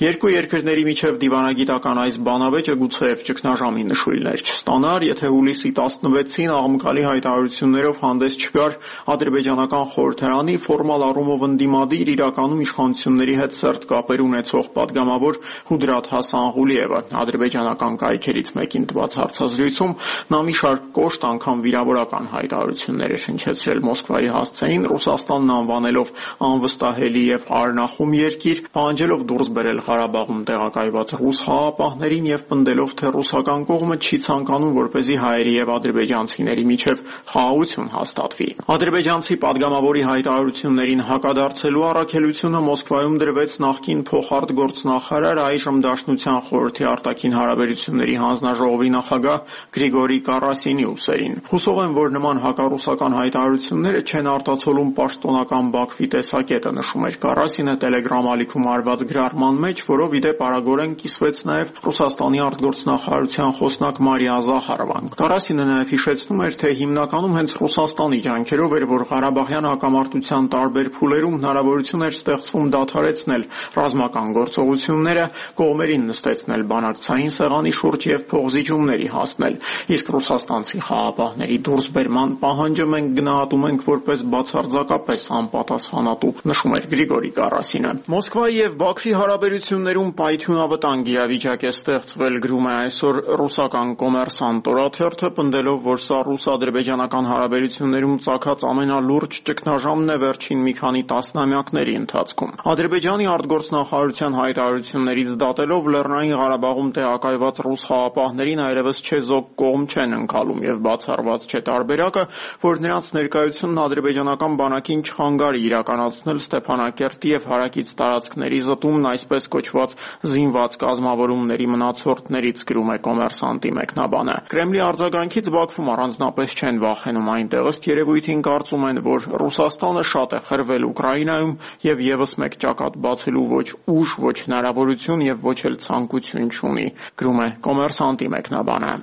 Երկու երկրների միջև դիվանագիտական այս բանավեճը գուցեև ճգնաժամի նշույլներ չստանար, եթե հուլիսի տասնվեցին աղմկալի հայտարարություններով հանդես չգար ադրբեջանական խորհրդարանի ֆորմալ առումով ընդդիմադիր, իրականում իշխանությունների հետ սերտ կապեր ունեցող պատգամավոր Հուդրաթ Հասանղուլիևը։ Ադրբեջանական կայքերից մեկին տված հարցազրույցում նա մի շարք կոշտ, անգամ վիրավորական հայտարարություններ է հնչեցրել Մոսկվայի հասցեին, Ռուսաստանն անվանելով անվստահելի եւ արնախում երկիր, պահանջելով դուրս բերել Ղարաբաղում տեղակայված ռուս խաղապահներին եւ պնդելով, թե ռուսական կողմը չի ցանկանում, որպեսզի հայերի եւ ադրբեջանցիների միջև խաղաղություն հաստատվի։ Ադրբեջանցի падգամավորի հայտարարություններին հակադարձելու առաքելությունը Մոսկվայում դրվեց նախկին փոխարտգործնախարար, այժմ Դաշնության խորհրդի արտաքին հարաբերությունների հանձնաժողովի նախագահ Գրիգորի Կարասինի ուսերին։ Հուսով եմ, որ նման հակառուսական հայտարարությունները չեն արտացոլում պաշտոնական Բաքվի տեսակետը, նշում էր Կարասինը Telegram ալիքում արված գրառման մեջ, որով ի դեպ արագորեն կիսվեց նաև Ռուսաստանի արտգործնախարարության խոսնակ Մարիա Զախարովան։ Կարասինը նաև հիշեցնում էր, թե հիմնականում հենց Ռուսաստանի ջանքերով էր, որ Ղարաբաղյան հակամարտության տարբեր փուլերում հնարավորություն էր ստեղծվում դադարեցնել ռազմական գործողությունները, կողմերին նստեցնել բանակցային սեղանի շուրջ եւ փոխզիջումների հասնել։ Իսկ ռուսաստանցի խաղապահների դուրսբերման պահանջը մենք գնահատում ենք որպես բացարձակապես անպատասխանատու, նշում էր Գրիգորի Կարասինը։ Մոսկվայի եւ Բաքվի հարաբերություններում պայթյունավտանգ իրավիճակ է ստեղծվել, գրում է այսօր ռուսական Կոմերսանտ օրաթերթը, պնդելով, որ սա ռուս-ադրբեջանական հարաբերություններում ծագած ամենալուրջ ճգնաժամն է վերջին մի քանի տասնամյակների ընթացքում։ Ադրբեջանի արտգործնախարարության հայտարարություններից դատելով Լեռնային Ղարաբաղում տեղակայված ռուս խաղապահներին այլևս չեզոք կողմ չեն ընկալում եւ բացառված չէ տարբերակը, որ նրանց ներկայությունն ադրբեջանական բանակին չխանգարի իրականացնել Ստեփանակերտի եւ հարակից տարածքների զտումն այսպես կոչված զինված կազմավորումների մնացորդներից, գրում է Կոմերսանտի մեկնաբանը։ Կրեմլի արձագանքից Բաքվում առանձնապես չեն վախենում, այնտեղ ըստ երևույթին կարծում են, որ Ռուսաստանը շատ է խրվել Ուկրաինայում եւ եւս մեկ ճակատ բացելու ոչ ուժ, ոչ հնարավորություն եւ ոչ էլ ցանկություն չունի, գրում է Կոմերսանտի մեկնաբանը։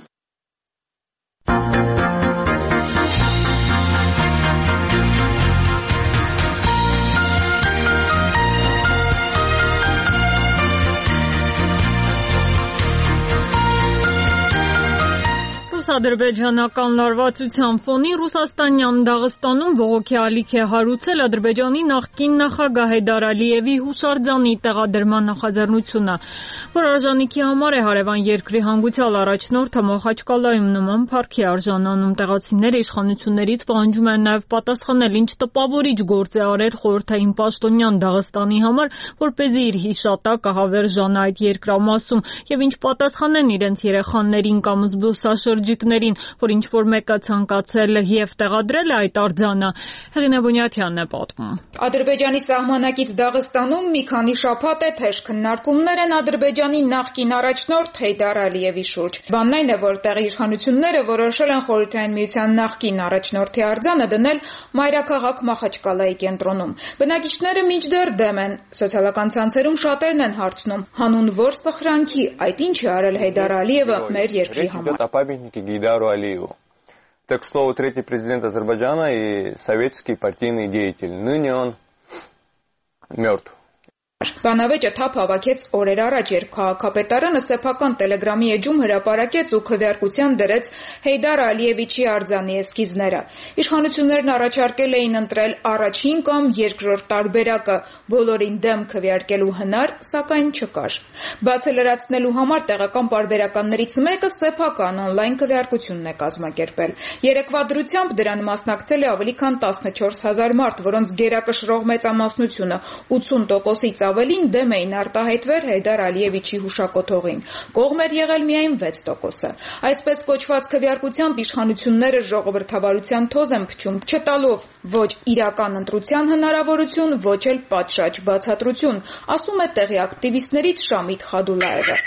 Ադրբեջանական լարվածության ֆոնին Ռուսաստանյան Դաղստանում բողոքի ալիք է հարուցել Ադրբեջանի նախկին նախագահ Հեյդար Ալիևի հուշարձանի տեղադրման նախաձեռնությունը, որ արժանիքի համար է հարևան երկրի հանգուցյալ առաջնորդը Մախաչկալայում նման փառքի արժանանում։ Տեղացիները իշխանություններից պահանջում են նաև պատասխանել, ինչ տպավորիչ գործ է արել խորհրդային պաշտոնյան Դաղստանի համար, որպեսզի իր հիշատակը հավերժանա այդ երկրամասում, եւ ինչ պատասխանեն իրենց երեխաներին կամ զբոսաշրջիկներին, որ ինչ որ մեկը ցանկացել եւ տեղադրել է այդ արձանը։ Հեղինե Բունյաթյանն է պատմում։ Ադրբեջանի սահմանակից Դաղստանում մի քանի շաբաթ է թեժ քննարկումներ են Ադրբեջանի նախկին առաջնորդ Հեյդար Ալիևի շուրջ։ Բանն այն է, որ տեղի իշխանությունները որոշել են Խորհրդային Միության նախկին առաջնորդի արձանը դնել մայրաքաղաք Մախաչկալայի կենտրոնում։ Բնակիչները մինչդեռ դեմ են։ Սոցիալական ցանցերում շատերն են հարցնում, հանուն որ սխրանքի այդ ինչ է արել Հեյդար Ալիևը մեր երկրի համար։ Гейдару Алиеву. Так, к слову, третий президент Азербайджана и советский партийный деятель. Ныне он мертв. Բանավեճը թափ հավաքեց օրեր առաջ, երբ քաղաքապետարանը սեփական տելեգրամի էջում հրապարակեց ու քվեարկության դրեց Հեյդար Ալիևիչի արձանի էսքիզները։ Իշխանություններն առաջարկել էին ընտրել առաջին կամ երկրորդ տարբերակը, բոլորին դեմ քվեարկելու հնար, սակայն չկար։ Բացը լրացնելու համար տեղական պարբերականներից մեկը սեփական օնլայն քվեարկությունն է կազմակերպել։ Երեկվա դրությամբ դրան մասնակցել է ավելի քան տասնչորս հազար մարդ, որոնց գերակշռող մեծամասնությունը ութսուն տոկոսից ավելին դեմ էին արտահայտվել Հեյդար Ալիևիչի հուշակոթողին։ Կողմ էր եղել միայն վեց տոկոսը։ Այսպես կոչված քվեարկությամբ իշխանությունները ժողովրդավարության թոզ են փչում, չտալով ոչ իրական ընտրության հնարավորություն, ոչ էլ պատշաճ բացատրություն, ասում է տեղի ակտիվիստներից Շամիդ Խադուլաևը։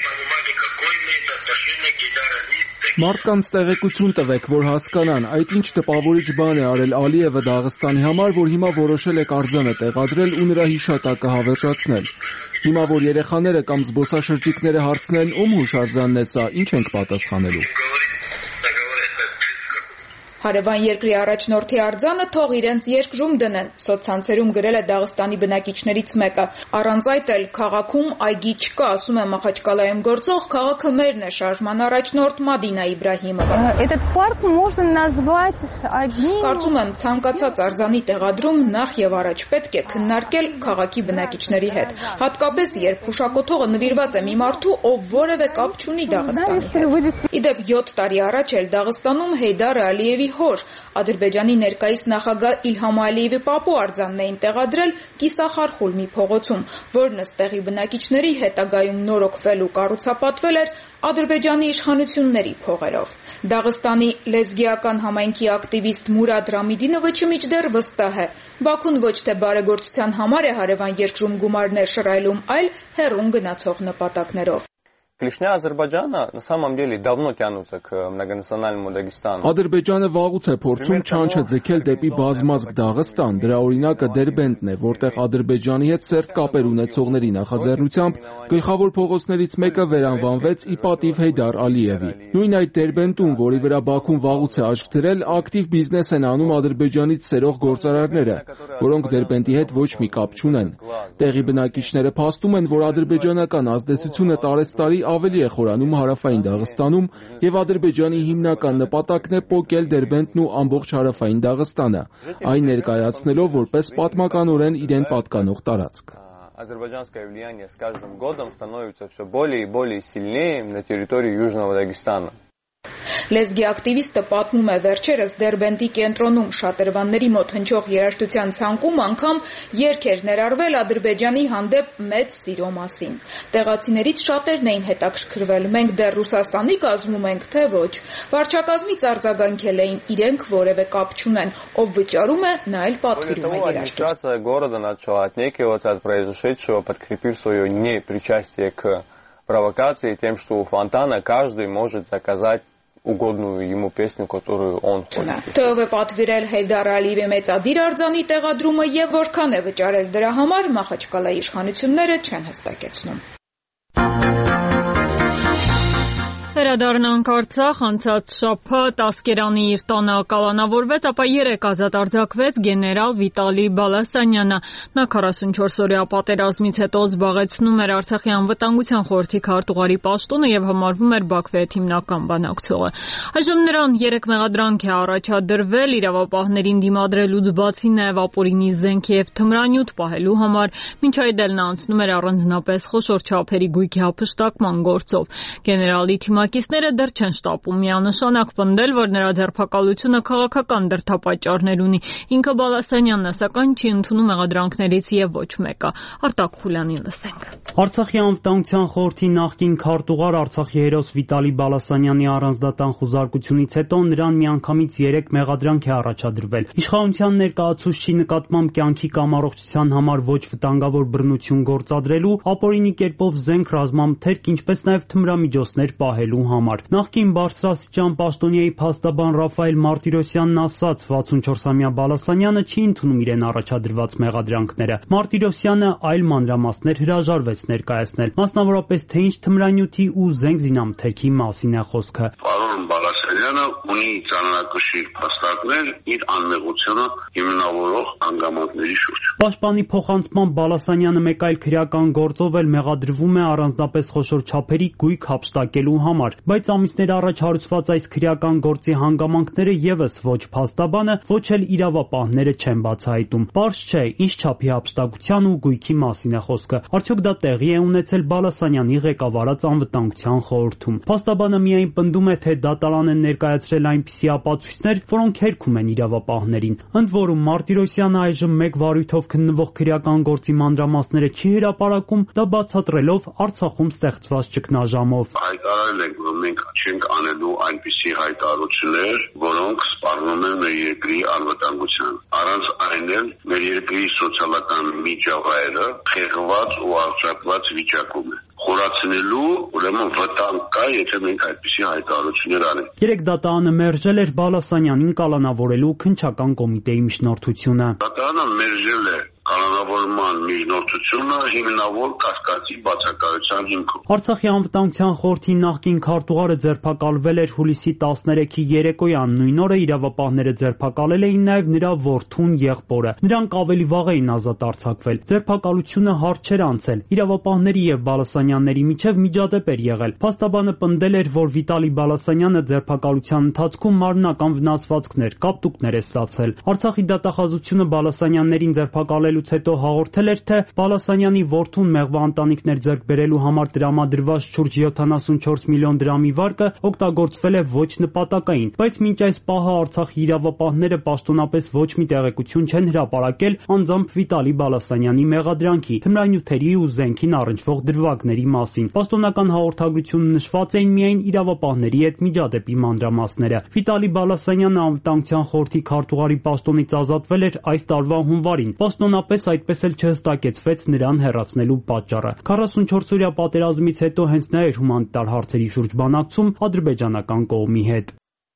Մարդկանց տեղեկություն տվեք, որ հասկանան, այդ ինչ տպավորիչ բան է արել Ալիևը Դաղստանի համար, որ հիմա որոշել եք արձանը տեղադրել ու նրա հիշատակը հավերժացնել։ Հիմա որ երեխաները կամ զբոսաշրջիկները հարցնեն, ում հուշարձանն է սա, ինչ ենք պատասխանելու։ Հարևան երկրի առաջնորդի արձանը թող իրենց երկրում դնեն, սոցցանցերում գրել է Դաղստանի բնակիչներից մեկը։ Առանց այդ էլ քաղաքում այգի չկա, ասում է Մախաչկալայում գործող «Քաղաքը մերն է» շարժման առաջնորդ Մադինա Իբրահիմովը։ Կարծում եմ, ցանկացած արձանի տեղադրում նախ եւ առաջ պետք է քննարկել քաղաքի բնակիչների հետ, հատկապես երբ հուշակոթողը նվիրված է մի մարդու, ով որևէ կապ չունի Դաղստանի հետ։ Իդեպ յոթ տարի առաջ էլ Դաղստանում Հեյդար Ալիևի հոր, Ադրբեջանի ներկայիս նախագահ Իլհամ Ալիևի պապու արձանն էին տեղադրել Կիսախարխուլ մի փողոցում, որն ըստ տեղի բնակիչների հետագայում նորոգվել ու կառուցապատվել էր Ադրբեջանի իշխանությունների փողերով։ Դաղստանի լեզգիական համայնքի ակտիվիստ Մուրադ Ռամիդինովիչը մինչդեռ վստահ է, Բաքուն ոչ թե բարեգործության համար է հարևան երկրում գումարներ շռայլում, այլ հեռուն գնացող նպատակներով։ Клешня Азербайджана на самом деле давно тянутся к многонациональному Дагестану. Ադրբեջանը վաղուց է փորձում չանչը ձգել դեպի բազմազգ Դաղստան, դրա օրինակը Դերբենտն է, որտեղ Ադրբեջանի հետ սերտ կապեր ունեցողների նախաձեռնությամբ գլխավոր փողոցներից մեկը վերանվանվեց ի պատիվ Հեյդար Ալիևի։ Նույն այդ Դերբենտում, որի վրա Բաքուն վաղուց է աչք դրել, ակտիվ բիզնես են անում Ադրբեջանից սերող գործարարները, որոնք Դերբենտի հետ ոչ մի կապ չունեն։ Տեղի բնակիչները փաստում են, որ ադրբեջանական ազդեցությունը տարեցտարի ավելի է խորանում հարավային Դաղստանում եւ Ադրբեջանի հիմնական նպատակն է պոկել Դերբենտն ու ամբողջ հարավային Դաղստանը, այն ներկայացնելով որպես պատմականորեն իրեն պատկանող տարածք։ Азербайджанское влияние с каждым годом становится все более и более сильнее на территории Южного Дагестана. Լեզգի ակտիվիստը պատմում է վերջերս Դերբենտի կենտրոնում շատրվանների մոտ հնչող երաժշտության ցանկում անգամ երգ էր ներառվել Ադրբեջանի հանդեպ մեծ սիրո մասին։ Տեղացիներից շատերն էին հետաքրքրվել, մենք դեռ Ռուսաստանի կազմում ենք, թե ոչ։ Վարչակազմից արձագանքել էին, իրենք որևէ կապ չունեն, ով վճարում է, նա էլ պատվիրում է երաժշտություն։ Администрация города начала отнекиваться от произошедшего, подкрепив свое непричастие к провокации тем, что у фонтана каждый может заказать угодную ему песню, которую он хочет. Թեև է պատվիրել Հեյդար Ալիևի մեծադիր արձանի տեղադրումը եւ որքան է վճարել դրա համար, Մախաչկալայի իշխանությունները չեն հստակեցնում։ Վերադառնանք Արցախ, անցած շաբաթ Ասկերանի իր տանը կալանավորվեց, ապա երեկ ազատ արձակվեց գեներալ Վիտալի Բալասանյանը։ Նա քառասունչորս օրյա պատերազմից հետո զբաղեցնում էր Արցախի անվտանգության խորհրդի քարտուղարի պաշտոնը եւ համարվում էր Բաքվի հետ հիմնական բանակցողը։ Այժմ նրան երեք մեղադրանք է առաջադրվել իրավապահներին դիմադրելուց բացի նաեւ ապօրինի զենք եւ թմրանյութ պահելու համար, մինչ այդ էլ նա անցնում էր առանձնապես խոշոր չափերի գույքի հափշտակման գործով։ Գեներալի Մակիստները դեռ չեն շտապում միանշանակ պնդել, որ նրա ձերբակալությունը քաղաքական դրդապատճառներ ունի։ Ինքը Բալասանյանն է, սակայն չի ընդունում մեղադրանքներից եւ ոչ մեկը։ Արտակ Խուլյանին լսենք։ Արցախի անվտանգության խորհրդի նախկին քարտուղար Արցախի հերոս Վիտալի Բալասանյանի առանձնատան խուզարկությունից հետո նրան միանգամից երեք մեղադրանք է առաջադրվել։ Իշխանության ներկայացուցչի նկատմամբ կյանքի կամ առողջության համար ոչ վտանգավոր բռնություն գործադրելու, ապօրինի կերպով զենք ռազմամթերք, ինչպես նաեւ թմրամիջոցներ պահելու համար։ Նախկին բարձրաստիճան պաշտոնյայի փաստաբան Ռաֆայել Մարտիրոսյանն ասաց, վաթսունչորսամյա Բալասանյանը չի ընդունում իրեն առաջադրված մեղադրանքները։ Մարտիրոսյանը այլ մանրամասներ հրաժարվեց ներկայացնել, մասնավորապես թե ինչ թմրանյութի ու զենք զինամթերքի մասին է խոսքը։ Պարոն Բալասանյանը ունի ծանրակշիռ փաստարկներ իր անմեղությունը հիմնավորող հանգամանքների շուրջ։ Պաշտպանի փոխանցման Բալասանյանը մեկ այլ քրեական գործով էլ մեղադրվում է առանձնապես խոշոր չափերի գույք հափշտակելու համար, բայց ամիսներ առաջ հարուցված այս քրեական գործի հանգամանքները եւս ոչ փաստաբանը, ոչ էլ իրավապահները չեն բացահայտում։ Պարզ չէ, ինչ չափի հափշտակության ու գույքի մասին է խոսքը։ Արդյոք դա տեղի է ունեցել Բալասանյանի ղեկավարած անվտանգության խորհրդում։ Փաստաբանը միայն պնդում է, թե դատարան են ներկայացրել այնպիսի ապացույցներ, որոնք հերքում են իրավապահներին։ Ընդ որում Մարտիրոսյանը այժմ մեկ վարույթով քննվող քրեական գործի մանրամասները չի հրապարակում, դա բացատրելով Արցախում ստեղծված ճգնաժամով։ Հայտարարել ենք, որ մենք չենք անելու այնպիսի հայտարարություններ, որոնք սպառնում են մեր երկրի անվտանգության։ Առանց այն էլ մեր երկրի սոցիալական միջավայրը խեղված ու արժանացված վիճակում է։ Խորացնելու ուրեմն վտանգ կա, եթե մենք այդպիսի հայտարարություններ անենք։ Երեք դատարանը մերժել էր Բալասանյանին կալանավորելու քննչական կոմիտեի միջնորդությունը։ Դատարանը մերժել է կալանավորման միջնորդությունը հիմնավոր կասկածի բացակայության հիմքով։ Արցախի անվտանգության խորհրդի նախկին քարտուղարը ձերբակալվել էր հուլիսի տասներեքի երեկոյան։ Նույն օրը իրավապահները ձերբակալել էին նաև նրա որդուն եղբորը։ Նրանք ավելի վաղ էին ազատ արձակվել։ Ձերբակալությունը հարթ չէր անցել։ Իրավապահների եւ Բալասանյանների միջև միջադեպ էր եղել։ Փաստաբանը պնդել էր, որ Վիտալի Բալասանյանը ձերբակալության ընթացքում մարմնական վնասվածքներ, կապտուկներ է ստացել։ Արցախի դատախազությունը Բալասանյաններին ձերբակալելուց հետո հաղորդել էր, թե Բալասանյանի որդուն մեղվա ընտանիքներ ձեռք բերելու համար տրամադրված շուրջ յոթանասունչորս միլիոն դրամի վարկը օգտագործվել է ոչ նպատակային, բայց մինչ այս պահը Արցախի իրավապահները պաշտոնապես ոչ մի տեղեկություն չեն հրապարակել անձամբ Վիտալի Բալասանյանի մեղադրանքի, թմրանյութերի ու զենքին առնչվող դրվագների մասին։ Պաշտոնական հաղորդագրությունում նշված էին միայն իրավապահների հետ միջադեպի մանրամասները։ Վիտալի Բալասանյանը անվտանգության խորհրդի քարտուղարի պաշտոնից ազատվել էր այս տարվա հունվարին։ Պաշտոնապես այդպես էլ չհստակեցվեց նրան հեռացնելու պատճառը։ քառասունչորս օրյա պատերազմից հետո հենց նա էր հումանիտար հարցերի շուրջ բանակցում ադրբեջանական կողմի հետ։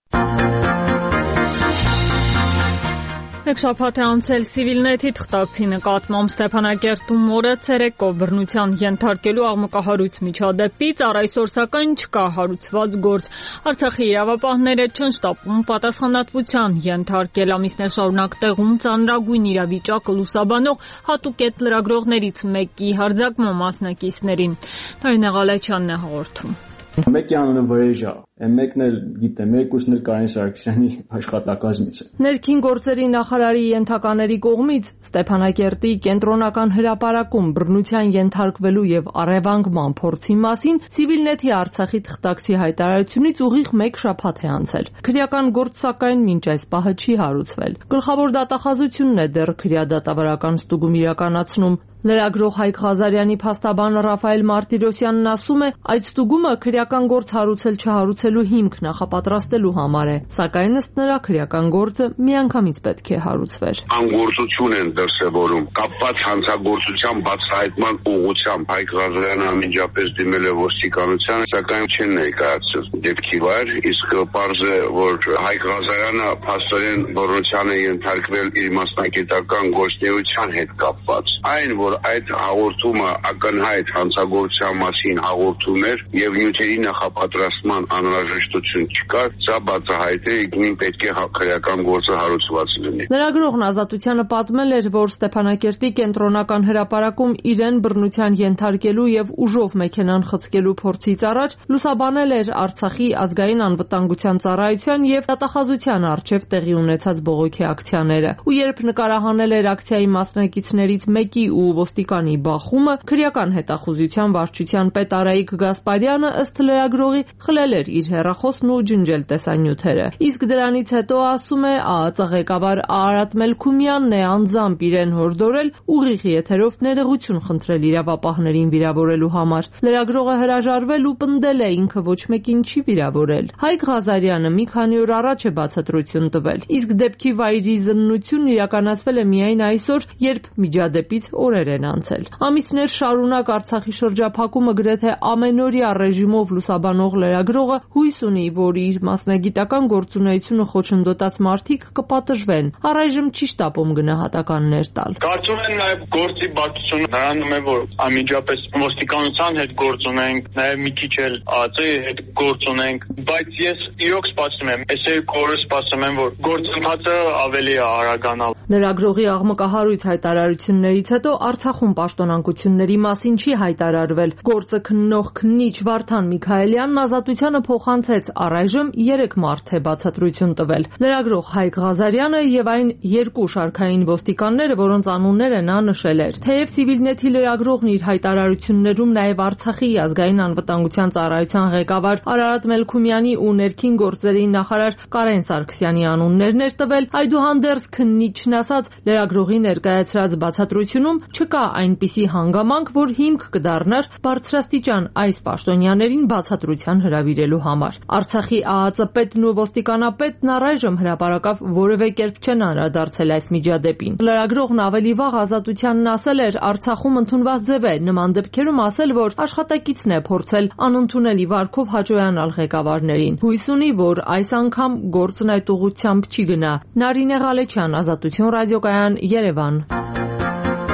Մեկ շաբաթ է անցել Civilnet-ի թղթակցի նկատմամբ Ստեփանակերտում օրը ցերեկով բռնության ենթարկելու աղմկահարույց միջադեպից, առ այսօր սակայն չկա հարուցված գործ։ Արցախի իրավապահները չեն շտապում պատասխանատվության ենթարկել։ Ամիսներ շարունակ տեղում ծանրագույն իրավիճակը լուսաբանող հատուկետ լրագրողներից մեկի հարձակման մասնակիցներին։ Նարինե Ղալեչյանն է հաղորդում։ Մեկի անունը Վրեժա, մեկն էլ գիտեմ, երկուսն էլ Կարեն Սարգսյանի աշխատակազմից է։ Ներքին գործերի նախարարի ենթակաների կողմից Ստեփանակերտի կենտրոնական հրապարակում բռնության ենթարկվելու եւ առևանգման փորձի մասին Civilnet-ի Արցախի թղթակցի հայտարարությունից ուղիղ մեկ շաբաթ է անցել։ Քրեական գործ սակայն մինչ այս պահը չի հարուցվել։ Գլխավոր դատախազությունն է դեռ քրեադատավարական ստուգում իրականացնում։ Լրագրող Հայկ Ղազարյանի փաստաբան Ռաֆայել Մարտիրոսյանն ասում է, այդ ստուգումը քրեական գործ հարուցել չհարուցելու հիմք նախապատրաստելու համար է, սակայն ըստ նրա քրեական գործը միանգամից պետք է հարուցվեր։ Անգործություն են դրսևորում կապված հանցագործության բացահայտման ուղղությամբ։ Հայկ Ղազարյանը անմիջապես դիմել է ոստիկանությանը, սակայն չեն ներկայացրել դեպքի վայր, իսկ պարզ է, որ Հայկ Ղազարյանը փաստորեն բռնության է ենթարկվել իր մասնագիտական գործունեության հետ կապված։ Այն, որ այդ հաղորդումը ակնհայտ հանցագործության մասին հաղորդում էր եւ նյութերի նախապատրաստման անհրաժեշտություն չկար, սա բացահայտ է, ինքնին պետք է քրեական գործը հարուցված լինի։ Լրագրողն Ազատությանը պատմել էր, որ Ստեփանակերտի կենտրոնական հրապարակում իրեն բռնության ենթարկելու եւ ուժով մեքենան խցկելու փորձից առաջ լուսաբանել էր Արցախի ազգային անվտանգության ծառայության եւ դատախազության առջեւ տեղի ունեցած բողոքի ակցիաները։ Ու երբ նկարահանել էր ակցիայի մասնակիցներից մեկի ու ոստիկանի բախումը, քրեական հետախուզության վարչության պետ Արայիկ Գասպարյանը ըստ լրագրողի խլել էր իր հեռախոսն ու ջնջել տեսանյութերը։ Իսկ դրանից հետո, ասում է, ԱԱԾ ղեկավար Արարատ Մելքումյանն է անձամբ իրեն հորդորել ուղիղ եթերով ներողություն խնդրել իրավապահներին վիրավորելու համար։ Լրագրողը հրաժարվել ու պնդել է ինքը ոչ մեկին չի վիրավորել։ Հայկ Ղազարյանը մի քանի օր առաջ է բացատրություն տվել, իսկ դեպքի վայրի զննությունն իրականացվել է միայն այսօր, երբ միջադեպից օրեր են անցել։ Ամիսներ շարունակ Արցախի շրջափակումը գրեթե ամենօրյա ռեժիմով լուսաբանող լրագրողը հույս ունի, որ իր մասնագիտական գործունեությունը խոչընդոտած մարդիկ կպատժվեն։ Առայժմ չի շտապում գնահատականներ տալ։ Կարծում եմ նաև գործի բարդությունը նրանում է, որ անմիջապես ոստիկանության հետ գործ ունենք, նաև մի քիչ էլ ԱԱԾ-ի հետ գործ ունենք, բայց ես իրոք սպասում եմ, այս երկու սպասում եմ, որ գործընթացը ավելի է արագանալ։ Լրագրողի աղմկահարույց հայտարարություններից հետո Արցախում պաշտոնանկությունների մասին չի հայտարարվել։ Գործը քննող քննիչ Վարդան Միքայելյանն Ազատությանը փոխանցեց, առայժմ երեք մարդ է բացատրություն տվել։ Լրագրող Հայկ Ղազարյանը եւ այն երկու շարքային ոստիկանները, որոնց անունները նա նշել էր։ Թեև Civilnet-ի լրագրողն իր հայտարարություններում նաեւ Արցախի ազգային անվտանգության ծառայության ղեկավար Արարատ Մելքումյանի ու ներքին գործերի նախարար Կարեն Սարգսյանի անուններն էր տվել, այդուհանդերձ քննիչն ասաց, լրագրողի ներկայացրած բացատրությունում չկա այնպիսի հանգամանք, որ հիմք կդառնար բարձրաստիճան այս պաշտոնյաներին բացատրության հրավիրելու համար։ Արցախի ԱԱԾ պետն ու ոստիկանապետն առայժմ հրապարակավ որևէ կերպ չեն անդրադարձել այս միջադեպին։ Լրագրողն ավելի վաղ Ազատությանն ասել էր, Արցախում ընդունված ձև է նման դեպքերում ասել, որ աշխատակիցն է փորձել անընդունելի վարքով հաջողանալ ղեկավարներին։ Հույս ունի, որ այս անգամ գործն այդ ուղղությամբ չի գնա։ Նարինե Ղալեչյան, Ազատություն ռադիոկայան, Երևան։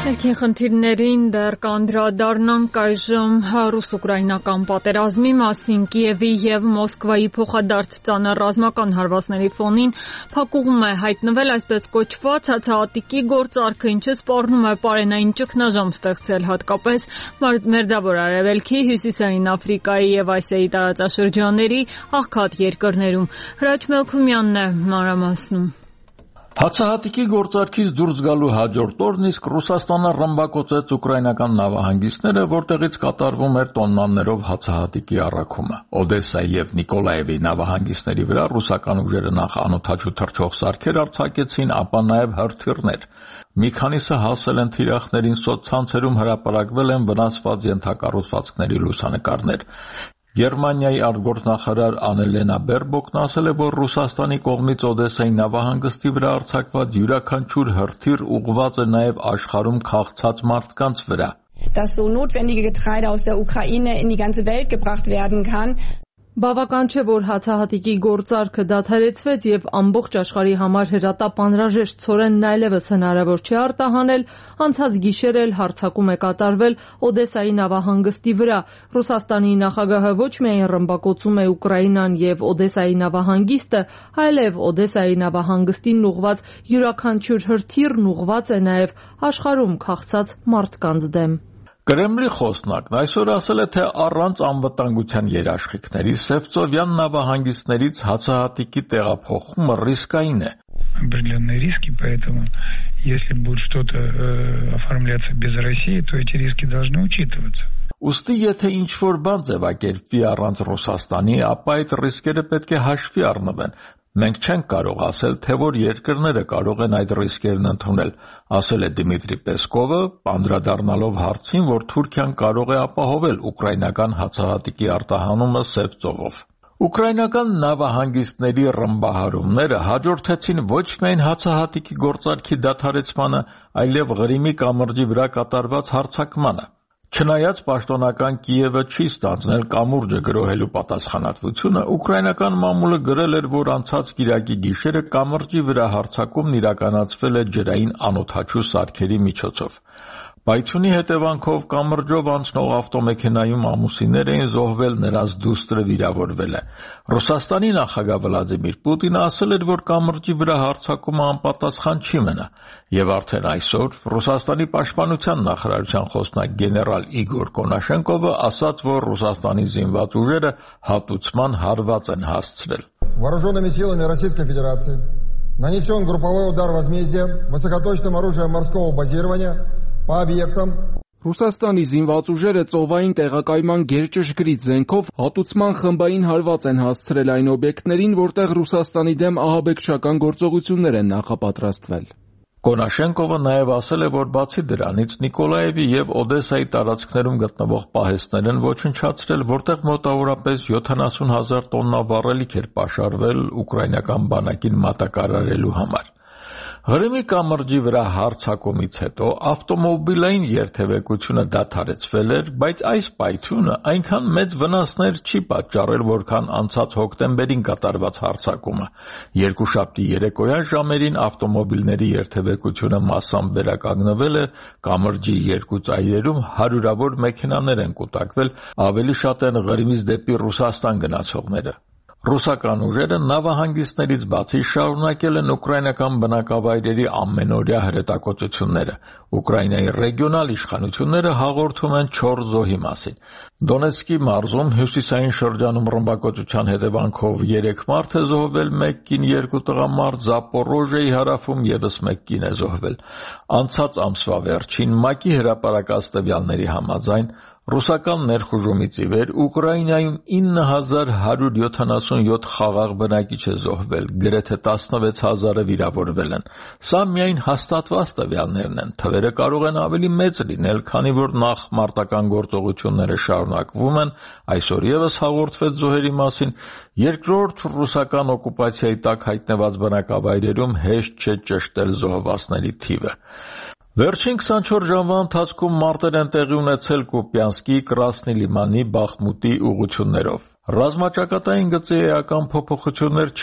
Ներքին խնդիրներին դեռ կանդրադառնանք այժմ ռուս-ուկրաինական պատերազմի մասին։ Կիևի եւ Մոսկվայի փոխադարձ ծանր ռազմական հարվածների ֆոնին փակուղում է հայտնվել այսպես կոչված հացահատիկի գործարքը, ինչը սպառնում է պարենային ճգնաժամ ստեղծել հատկապես Մերձավոր Արևելքի, Հյուսիսային Աֆրիկայի եւ Ասիայի տարածաշրջանների աղքատ երկրներում։ Հրաչ Մելքումյանն է մանրամասնում։ Հացահատիկի գործարքից դուրս գալու հաջորդ օրն իսկ Ռուսաստանը ռմբակոծեց ուկրաինական նավահանգիստները, որտեղից կատարվում էր տոննաներով հացահատիկի առաքումը։ Օդեսայի եւ Նիկոլաևի նավահանգիստների վրա ռուսական ուժերը նախ անօդաչու թռչող սարքեր արձակեցին, ապա նաեւ հրթիռներ։ Մի քանիսը հասել են թիրախներին, սոցցանցերում հրապարակվել են վնասված ենթակառուցվածքների լուսանկարներ։ Գերմանիայի արտգործնախարար Անելենա Բերբոկն ասել է, որ Ռուսաստանի կողմից Օդեսայի նավահանգստի վրա արձակված յուրաքանչյուր հրթիռ ուղղված է նաև աշխարհում քաղցած մարդկանց վրա։ Dass so notwendige Getreide aus der Ukraine in die ganze Welt gebracht werden kann. Բավական չէ, որ հացահատիկի գործարքը դադարեցվեց եւ ամբողջ աշխարհի համար հրատապ անհրաժեշտ ցորենն այլևս հնարավոր չէ արտահանել, անցած գիշեր էլ հարձակում է կատարվել Օդեսայի նավահանգստի վրա։ Ռուսաստանի նախագահը ոչ միայն ռմբակոծում է Ուկրաինան եւ Օդեսայի նավահանգիստը, այլև Օդեսայի նավահանգստին ուղղված յուրաքանչյուր հրթիռն ուղղված է նաեւ աշխարհում քաղցած մարդկանց դեմ։ Կրեմլի խոսնակն այսօր ասել է, թե առանց անվտանգության երաշխիքների Սևծովյան նավահանգիստներից հացահատիկի տեղափոխումը ռիսկային է։ Определенные риски, поэтому если будет что-то э, оформляться без России, то эти риски должны учитываться. Ուստի եթե ինչ-որ բան ձևակերպվի առանց Ռուսաստանի, ապա այդ ռիսկերը պետք է հաշվի առնվեն։ Մենք չենք կարող ասել, թե որ երկրները կարող են այդ ռիսկերն ընդունել, ասել է Դիմիտրի Պեսկովը, անդրադառնալով հարցին, որ Թուրքիան կարող է ապահովել ուկրաինական հացահատիկի արտահանումը Սևծովով։ Ուկրաինական նավահանգիստների ռմբահարումները հաջորդեցին ոչ միայն հացահատիկի գործարքի դադարեցմանը, այլև Ղրիմի կամրջի վրա կատարված հարձակմանը։ Չնայած պաշտոնական Կիևը չի ստանձնել կամուրջը գրոհելու պատասխանատվությունը, ուկրաինական մամուլը գրել էր, որ անցած կիրակի գիշերը կամրջի վրա հարձակումն իրականացվել է ջրային անօդաչու սարքերի միջոցով։ Պայթյունի հետևանքով կամրջով անցնող ավտոմեքենայում ամուսիններ էին զոհվել, նրանց դուստրը վիրավորվել է։ Ռուսաստանի նախագահ Վլադիմիր Պուտինը ասել էր, որ կամրջի վրա հարձակումը անպատասխան չի մնա, եւ արդեն այսօր Ռուսաստանի պաշտպանության նախարարության խոսնակ գեներալ Իգոր Կոնաշենկովը ասաց, որ Ռուսաստանի զինված ուժերը հատուցման հարված են հասցրել։ Вооруженными силами Российской Федерации нанесен групповой удар возмездия высокоточным оружием морского базирования по объектам. Ռուսաստանի զինված ուժերը ծովային տեղակայման գերճշգրիտ զենքով հատուցման խմբային հարված են հասցրել այն օբյեկտներին, որտեղ Ռուսաստանի դեմ ահաբեկչական գործողություններ են նախապատրաստվել։ Կոնաշենկովը նաև ասել է, որ բացի դրանից Նիկոլաևի եւ Օդեսայի տարածքներում գտնվող պահեստներ են ոչնչացրել, որտեղ մոտավորապես յոթանասուն հազար տոննա վառելիք էր պաշարվել ուկրաինական բանակին մատակարարելու համար։ Ղրիմի կամրջի վրա հարձակումից հետո ավտոմոբիլային երթևեկությունը դադարեցվել էր, բայց այս պայթյունը այնքան մեծ վնասներ չի պատճառել, որքան անցած հոկտեմբերին կատարված հարձակումը։ Երկուշաբթի երեկոյան ժամերին ավտոմոբիլների երթևեկությունը մասամբ վերականգնվել է, կամրջի երկու ծայրերում հարյուրավոր մեքենաներ են կուտակվել, ավելի շատ են Ղրիմից դեպի Ռուսաստան գնացողները։ Ռուսական ուժերը նավահանգիստներից բացի շարունակել են ուկրաինական բնակավայրերի ամենօրյա հրետակոծությունները։ Ուկրաինայի ռեգիոնալ իշխանությունները հաղորդում են չորս զոհի մասին։ Դոնեցկի մարզում հյուսիսային շրջանում ռմբակոծության հետևանքով երեք մարդ է զոհվել, մեկ կին, երկու տղամարդ, Զապորոժիայի հարավում ևս մեկ կին է զոհվել։ Անցած ամսվա վերջին ՄԱԿ-ի հրապարակած տվյալների համաձայն Ռուսական ներխուժումից ի վեր Ուկրաինայում ինը հազար հարյուր յոթանասունյոթ խաղաղ բնակիչ է զոհվել, գրեթե տասնվեց հազարը վիրավորվել են։ Սա միայն հաստատված տվյալներն են, թվերը կարող են ավելի մեծ լինել, քանի որ նախ մարտական գործողությունները շարունակվում են, այսօր ևս հաղորդվեց զոհերի մասին, երկրորդ ռուսական օկուպացիայի տակ հայտնված բնակավայրերում հեշտ չէ ճշտել զոհվածների թիվը։ Վերջին քսանչորս ժամվա ընթացքում մարտեր են տեղի ունեցել Կուպյանսկի, Կրասնի Լիմանի, Բախմուտի ուղղություններով։ Ռազմաճակատային գծի էական փոփոխություններ չկան։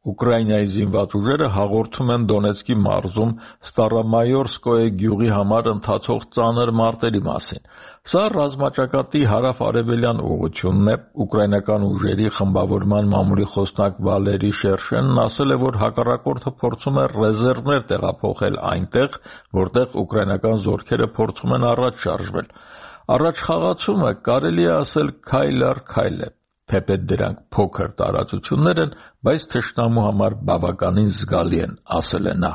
Ուկրաինայի զինված ուժերը հաղորդում են Դոնեցկի մարզում Ստարամայորսկոյե գյուղի համար ընթացող ծանր մարտերի մասին։ Սա ռազմաճակատի հարավ-արևելյան ուղղությունն է։ Ուկրաինական ուժերի խմբավորման մամուլի խոսնակ Վալերի Շերշենն ասել է, որ հակառակորդը փորձում է ռեզերվներ տեղափոխել այնտեղ, որտեղ ուկրաինական զորքերը փորձում են առաջ շարժվել։ Առաջխաղացումը կարելի է ասել քայլ առ քայլ է։ Թեպետ դրանք փոքր տարածություններ են, բայց թշնամու համար բավականին զգալի են, ասել է նա։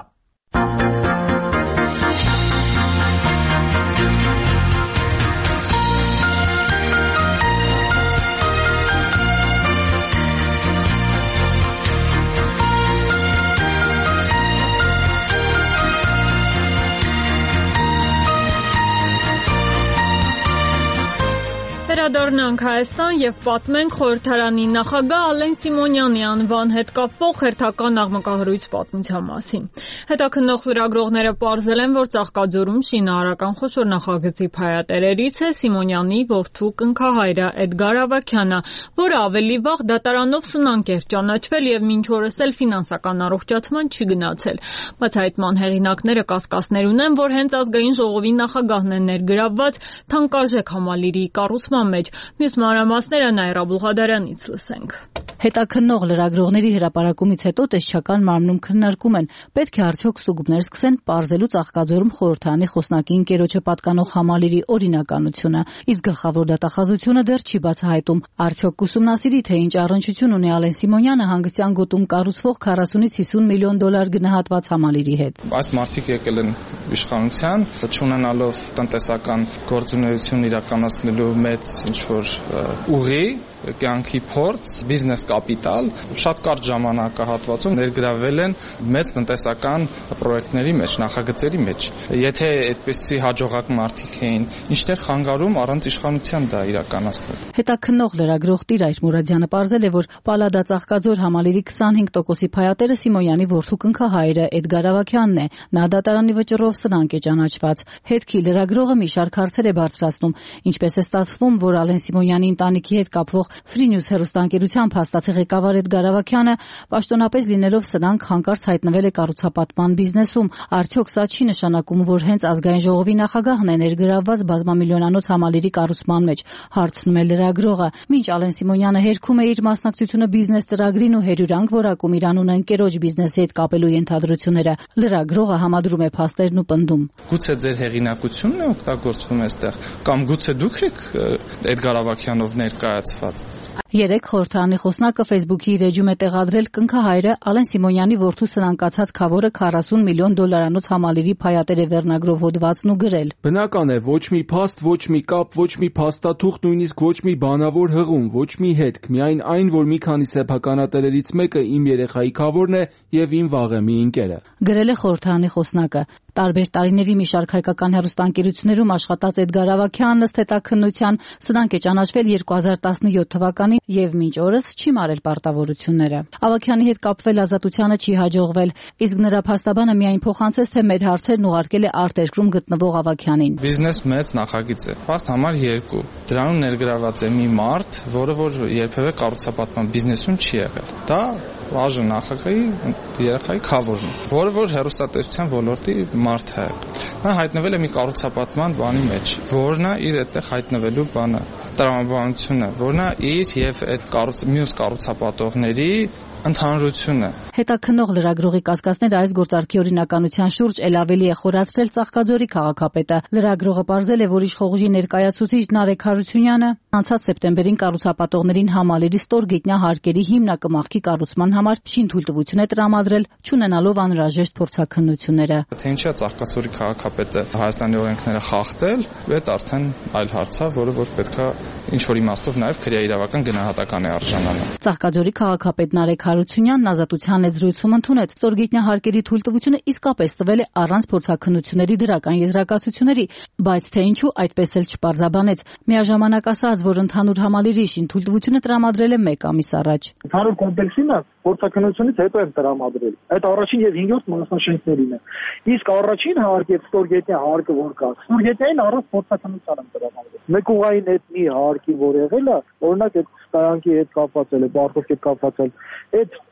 Վերադառնանք Հայաստան եւ պատմենք խորհրդարանի նախագահ Ալեն Սիմոնյանի անվան հետ կապվող հերթական աղմկահարույց պատմության մասին։ Հետաքննող լրագրողները պարզել են, որ Ծաղկաձորում շինարարական խոշոր նախագծի փայատերերից է Սիմոնյանի որդու կնքահայրը Էդգար Ավագյանը, որը ավելի վաղ դատարանով սնանկ էր ճանաչվել եւ մինչ օրս էլ ֆինանսական առողջացման չի գնացել։ Բացահայտման հեղինակները կասկածներ ունեն, որ հենց ազգային ժողովի նախագահն է ներգրավված թանկարժեք համալիրի կառուցման մեջ։ Մյուս մանրամասները Նաիրա Բուլղադարյանից լսենք։ Հետաքննող լրագրողների հրապարակումից հետո տեսչական մարմնում քննարկում են, պետք է արդյոք ստուգումներ սկսեն պարզելու Ծաղկաձորում խորհրդարանի խոսնակի ընկերոջը պատկանող համալիրի օրինականությունը, իսկ գլխավոր դատախազությունը դեռ չի բացահայտում, արդյոք կուսումնասիրի, թե ինչ առնչություն ունի Ալեն Սիմոնյանը հանգստյան գոտում կառուցվող քառասունից հիսուն միլիոն դոլար գնահատված համալիրի հետ։ Այս մարդիկ եկել են իշխանության, չունենալով տնտեսական գործունեություն իրականացնելու մեծ ինչ-որ ուղի, կյանքի փորձ, բիզնես կապիտալ, շատ կարճ ժամանակահատվածում ներգրավել են մեծ տնտեսական պրոյեկտների մեջ, նախագծերի մեջ։ Եթե այդպիսի հաջողակ մարդիկ էին, ինչներ խանգարում առանց իշխանության դա իրականացնել։ Հետաքննող լրագրող Տիրայր Մուրադյանը պարզել է, որ Պալադա Ծաղկաձոր համալիրի քսանհինգ տոկոսի փայատերը Սիմոնյանի որդու կնքահայրը Էդգար Ավագյանն է։ Նա դատարանի վճռով սնանկ է ճանաչված։ Հետքի լրագրողը մի շարք հարցեր է բարձրացնում, ինչպես է ստացվում, որ Ալեն Սիմոնյանի ընտանիքի հետ կապվող Free News հեռուստաընկերության փաստացի ղեկավար Էդգար Ավագյանը պաշտոնապես լինելով սնանկ հանկարծ հայտնվել է կառուցապատման բիզնեսում։ Արդյոք սա չի նշանակում, որ հենց ազգային ժողովի նախագահն է ներգրավված բազմամիլիոնանոց համալիրի կառուցման մեջ, հարցնում է լրագրողը։ Մինչ Ալեն Սիմոնյանը հերքում է իր մասնակցությունը բիզնես ծրագրին ու հերյուրանք որակում իր անունը ընկերոջ բիզնեսի հետ կապելու ենթադրությունները, լրագրողը համադրում է փաստերն ու պնդում։ Գուցե ձեր հեղինակությունն է օգտագործվում այստեղ, կամ գուցե դուք եք Էդգար Ավագյանով ներկայացված։ Երեք խորհրդարանի խոսնակը Facebook-ի իր էջում է տեղադրել կնքահայրը Ալեն Սիմոնյանի որդու սնանկացած քավորը քառասուն միլիոն դոլարանոց համալիրի փայատեր է վերնագրով հոդվածն ու գրել։ Բնական է, ոչ մի փաստ, ոչ մի կապ, ոչ մի փաստաթուղթ, նույնիսկ ոչ մի բանավոր հղում, ոչ մի հետք, միայն այն, որ մի քանի սեփականատերերից մեկը իմ երեխայի քավորն է եւ իմ վաղեմի ընկերը։ Գրել է խորհրդարանի խոսնակը։ Տարբեր տարիների մի շարք հայկական հեռուստաընկերություններում աշխատած Էդգար Ավագյանն ըստ հետաքննության սնանկ է ճանաչվել երկու հազար տասնյոթ թվականին եւ մինչ օրս չի մարել պարտավորությունները։ Ավագյանի հետ կապվել ազատությանը չի հաջողվել, իսկ նրա փաստաբանը միայն փոխանցեց, թե մեր հարցերն ուղարկել է արտերկրում գտնվող Ավագյանին։ Բիզնես մեծ նախագիծ է։ Փաստ համար երկու։ Դրանում ներգրաված է մի մարդ, որը որ երբևէ կառուցապատման բիզնեսում չի եղել։ Դա բաժան նախագահի երեխայի քավորն է, որը որ հեռուստատեսության ոլորտի մարդ է։ Նա հայտնվել է մի կառուցապատման բանի մեջ, որն է իր այդտեղ հայտնվելու բանը, տրամաբանությունը, որն է իր եւ այդ կառույց մյուս կառուցապատողների ընդհանրությունը։ Հետաքննող լրագրողի կասկածները այս գործարքի օրինականության շուրջ ել ավելի է խորացրել Ծաղկաձորի քաղաքապետը։ Լրագրողը պարզել է, որ իշխողուժի ներկայացուցիչ Նարեկ Հարությունյանը անցած սեպտեմբերին կառուցապատողներին համալիրի ստորգետնյա հարկերի հիմնակմախքի կառուցման համար շինթույլտվություն է տրամադրել, չունենալով անհրաժեշտ փորձաքննությունները։ Թե ինչա Ծաղկաձորի քաղաքապետը Հայաստանի օրենքները խախտել, այդ արդեն այլ հարց է, որը որ պետքա ինչ որ իմաստով նաև քրեաիրավական գնահատական է արժանանում։ Ծաղկաձորի քաղաքապետ Նարեկ Հարությունյանն ազատության հետ զրույցում ընդունեց, ստորգետնյա հարկերի թույլտվությունը իսկապես տվել է առանց փորձաքննությունների դրական եզրակացությունների, բայց թե ինչու այդպես էլ չպարզաբանեց։ Միաժամանակ ասաց, որ ընդհանուր համալիրի շինթույլտվությունը տրամադրել է մեկ ամիս առաջ։ Ընդհանուր կոմպլեքսինը փորձաքննությունից հետո է տրամադրել։ Այդ առաջին եւ հինգերորդ մասնաշենքներին է։ Իսկ առաջին հարկը եւ ստորգետնյա հարկը որ կա, ստորգետնյային առանց փորձաքննության են տրամադրել։ Մեկ ուղային այդ մի հարկի որ եղել է, օրինակ այդ կայանքի հետ կապված է, բարդովքի հետ կապված է, այդ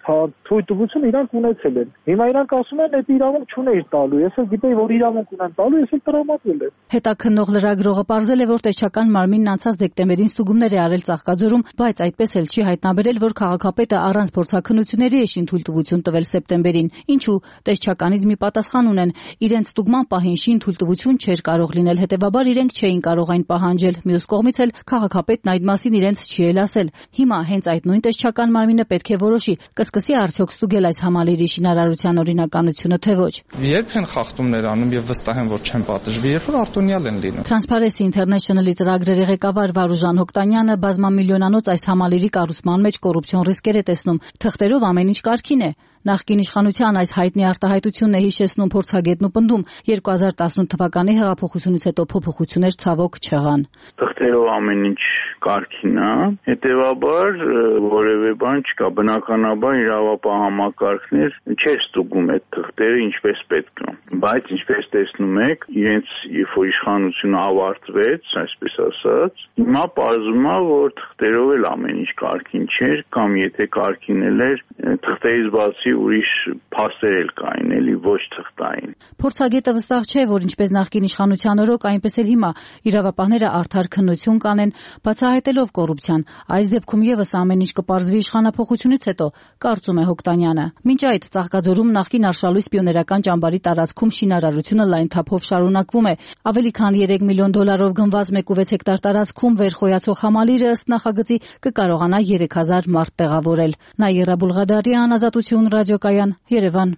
թույլտվություն իրանք ունեցել են։ Հիմա իրանք ասում են, այդ իրավունք չուներ տալու։ Ես էլ գիտեի, որ իրավունք ունեն տալու, ես էլ տրամադրել եմ։ Հետաքննող լրագրողը պարզել է, որ տեսչական մարմինն անցած դեկտեմբերին ստուգումներ է արել Ծաղկաձորում, բայց այդպես էլ չի հայտնաբերել, որ քաղաքապետը առանց փորձաքննությունների է շինթույլտվություն տվել սեպտեմբերին։ Ինչու տեսչականից մի պատասխան ունեն։ Իրենց ստուգման պահին շինթույլտվություն չէր կարող լինել, հետևաբար իրենք չէին կարող այն պահանջել։ Մյուս կողմից էլ քաղաքապետն այդ մասին իրենց չի էլ ասել։ Հիմա հենց այդ նույն տեսչական մարմինը պետք է որոշի, կսկսի արդյոք ստուգել այս համալիրի շինարարության օրինականությունը, թե ոչ։ Երբ են խախտումներ անում եւ վստահ եմ, որ չեն պատժվի, երբ որ արտոնյալ են լինում։ Transparency International-ի ծրագրերի ղեկավար Վարուժան Հոկտանյանը բազմամիլիոնանոց այս համալիրի կառուցման մեջ կոռուպցիոն ռիսկեր է տեսնում։ Թղթերով ամեն ինչ կարգին է։ Նախկին իշխանության այս հայտնի արտահայտությունն է հիշեցնում փորձագետն ու պնդում երկու հազար տասնութ թվականի հեղափոխությունից հետո փոփոխություններ ցավոք չեղան։ Թղթերով ամեն ինչ կարգին է, հետևաբար որևէ բան չկա, բնականաբար իրավապահ համակարգներ չէր ստուգում այդ թղթերը ինչպես պետք է, բայց ինչպես տեսնում եք, իրենց երբ որ իշխանությունը ավարտվեց, այսպես ասած, հիմա պարզվում է, որ թղթերով էլ ամեն ինչ կարգին չէր, կամ եթե կարգին էր, թղթերից բացի ուրիշ փաստեր էլ կային, էլի ոչ թղթային։ Փորձագետը վստահ չէ, որ ինչպես նախկին իշխանության օրոք, այնպես էլ հիմա իրավապահները արդար քննություն կանեն, բացահայտելով կոռուպցիան։ Այս դեպքում եւս ամեն ինչ կպարզվի իշխանափոխությունից հետո, կարծում է Հոկտանյանը։ Մինչ այդ Ծաղկաձորում նախկին Արշալույս պիոներական ճամբարի տարածքում շինարարությունը լայն թափով շարունակվում է։ Ավելի քան երեք միլիոն դոլարով գնված մեկ ու վեց հեկտար տարածքում վերխոյացող համալիրը ըստ նախագծի կկարողանա երեք հազար մարդ տեղավորել։ Նաիրա Բուլղադարյան, Ազատություն, Ռադիոկայան, Երևան։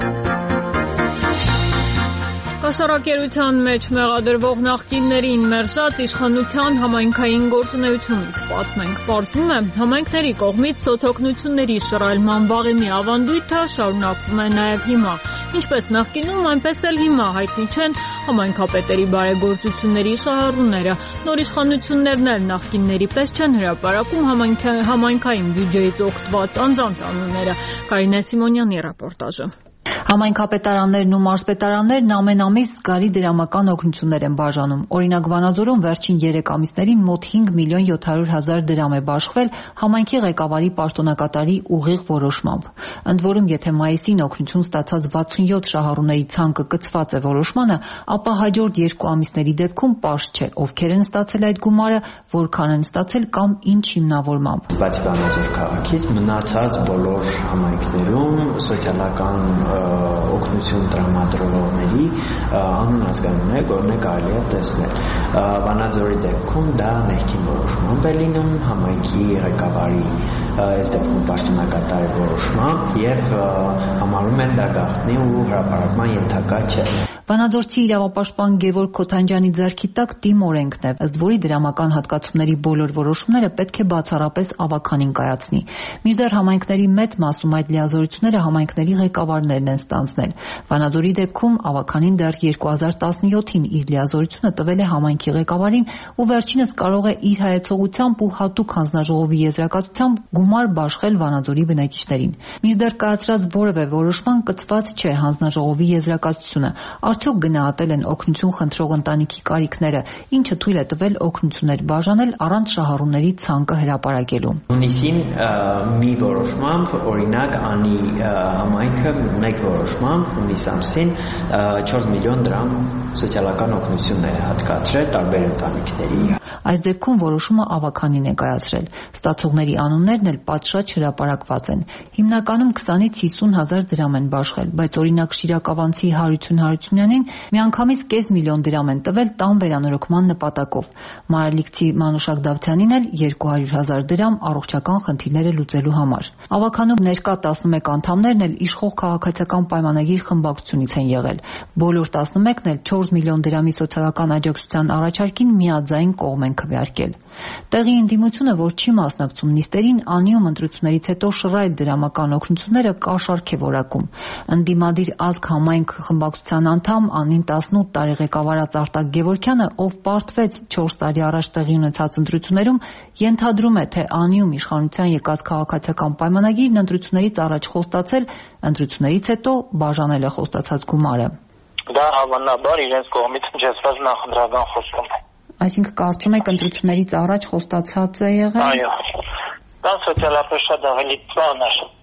Կաշառակերության մեջ մեղադրվող նախկիններին մերժած իշխանության համայնքային գործունեությունից պատմենք։ Պարզվում է, համայնքների կողմից սոցօգնությունների շռայլման վաղեմի ավանդույթը շարունակվում է նաև հիմա։ Ինչպես նախկինում, այնպես էլ հիմա հայտնի չեն համայնքապետերի բարեգործությունների շահառուները։ Նոր իշխանություններն էլ նախկինների պես չեն հրապարակում համայնքային բյուջեից օգտված անձանց անունները։ Կարինե Սիմոնյանի ռեպորտաժը։ Համայնքապետարաններն ու մարզպետարաններն ամեն ամիս զգալի դրամական օգնություններ են բաժանում։ Օրինակ Վանաձորում վերջին երեք ամիսներին մոտ հինգ միլիոն յոթ հարյուր հազար դրամ է բաշխվել համայնքի ղեկավարի պաշտոնակատարի ուղիղ որոշմամբ։ Ընդ որում, եթե մայիսին օգնություն ստացած վաթսունյոթ շահառուների ցանկը կցված է որոշմանը, ապա հաջորդ երկու ամիսների դեպքում պարզ չէ, ովքեր են ստացել այդ գումարը, որքան են ստացել կամ ինչ հիմնավորմամբ։ Բացի Վանաձոր քաղաքից մնացած բոլոր համայնքներում սոցիալական օգնություն տրամադրողների անուն ազգանունը որն է կարելի է տեսնել։ Վանաձորի դեպքում դա ներքին որոշմամբ է լինում, համայնքի ղեկավարի այս դեպքում պաշտոնակատարի որոշմամբ եւ համարում են դա գաղտնի ու հրապարակման ենթակա չէ։ Վանաձորցի իրավապաշտպան Գևորգ Քոթանջյանի ձեռքի տակ թիմ օրենքն է, ըստ որի դրամական հատկացումների բոլոր որոշումները պետք է բացառապես ավականին կայացնի։ Մինչդեռ համայնքների մեծ մասում այդ լիազորությունները համայնքների ղեկավարներն են ստանձնել։ Վանաձորի դեպքում ավականին դեռ երկու հազար տասնյոթին իր լիազորությունը տվել է համայնքի ղեկավարին ու վերջինս կարող է իր հայեցողությամբ ու հատուկ հանձնաժողովի եզրակացությամբ գումար բաշխել Վանաձորի բնակիչներին։ Մինչդեռ կայացրած որևէ որոշման կցված չէ հանձնաժողովի եզրակացությունը։ Արդյոք գնահատել են օգնություն խնդրող ընտանիքի կարիքները, ինչը թույլ է տվել օգնություններ բաժանել առանց շահառուների ցանկը հրապարակելու։ Հունիսին մի որոշմամբ, օրինակ, անի համայնքը մեկ որոշմամբ հունիս ամսին չորս միլիոն դրամ սոցիալական օգնություններ է հատկացրել տարբեր ընտանիքների։ Այս դեպքում որոշումը ավականին է կայացրել։ Ստացողների անուններն էլ պատշաճ հրապարակված են։ Հիմնականում քսանից հիսուն հազար դրամ են բաշխել, բայց օրինակ Շիրակավանցի Հարություն Հարությունյանին միանգամից կես միլիոն դրամ են տվել տան վերանորոգման նպատակով։ Մարալիքցի Մանուշակ Դավթյանին էլ երկու հարյուր հազար դրամ առողջական խնդիրները լուծելու համար։ Ավականում ներկա տասնմեկ անդամներն էլ իշխող քաղաքացիական պայմանագիր խմբակցությունից են եղել։ Բոլոր տասնմեկն էլ չորս միլիոն դրամի սոցիալական աջակցության առաջարկին միաձայն կողմ են քվեարկել։ Տեղի ընդդիմությունը, որ չի մասնակցում նիստերին, անիում ընտրություններից հետո շռայլ դրամական օգնությունները կաշառք է որակում։ Ընդդիմադիր ազգ համայնք խմբակցության անդամ Անին տասնութ տարի ղեկավարած Արտակ Գևորգյանը, ով պարտվեց չորս տարի առաջ տեղի ունեցած ընտրություններում, ենթադրում է, թե անիում իշխանության եկած քաղաքացիական պայմանագիրն ընտրություններից առաջ խոստացել, ընտրություններից հետո բաժանել է խոստացած գումարը։ Դա հավանաբար իրենց կողմից հնչեցված նախընտրական խոստում է։ Այսինքն կարծում եք ընտրություններից առաջ խոստացած է եղել։ Այո։ Դա սոցիալապես շատ ավելի բան է,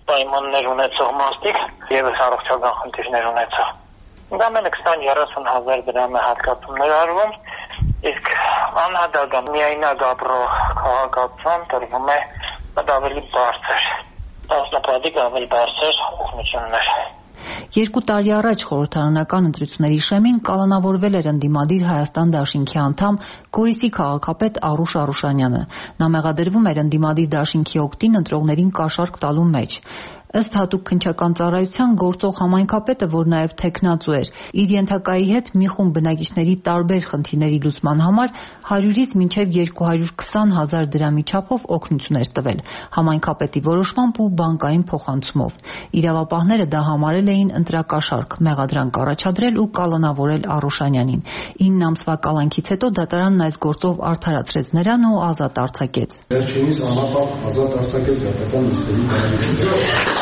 պայմաններ ունեցող մարդիկ եւս առողջական խնդիրներ ունեցող։ Դա մենը քսան երեսուն հազար դրամ է հատկացումներ արվում, իսկ անհատական միայնակ ապրող քաղաքացուն տրվում է ավելի բարձր, տասնապատիկ ավելի բարձր օգնություններ։ Երկու տարի առաջ խորհրդարանական ընտրությունների շեմին կալանավորվել էր ընդդիմադիր Հայաստան դաշինքի անդամ Գորիսի քաղաքապետ Արուշ Արուշանյանը։ Նա մեղադրվում էր ընդդիմադիր դաշինքի օգտին ընտրողներին կաշառք տալու մեջ։ Ըստ հատուկ քննչական ծառայության գործող համայնքապետը, որ նաև թեկնածու էր, իր ենթակայի հետ մի խումբ բնակիչների տարբեր խնդիրների լուծման համար հարյուրից մինչև երկու հարյուր քսան հազար դրամի չափով օգնություն էր տվել համայնքապետի որոշմամբ ու բանկային փոխանցումով։ Իրավապահները դա համարել էին ընտրակաշառք, մեղադրանք առաջադրել ու կալանավորել Արուշանյանին։ ինը ամսվա կալանքից հետո դատարանն այս գործով արդարացրեց նրան ու ազատ արձակեց։ Վերջինիս անապահ ազատ արձակել դատական նիստերի կառավարությունը։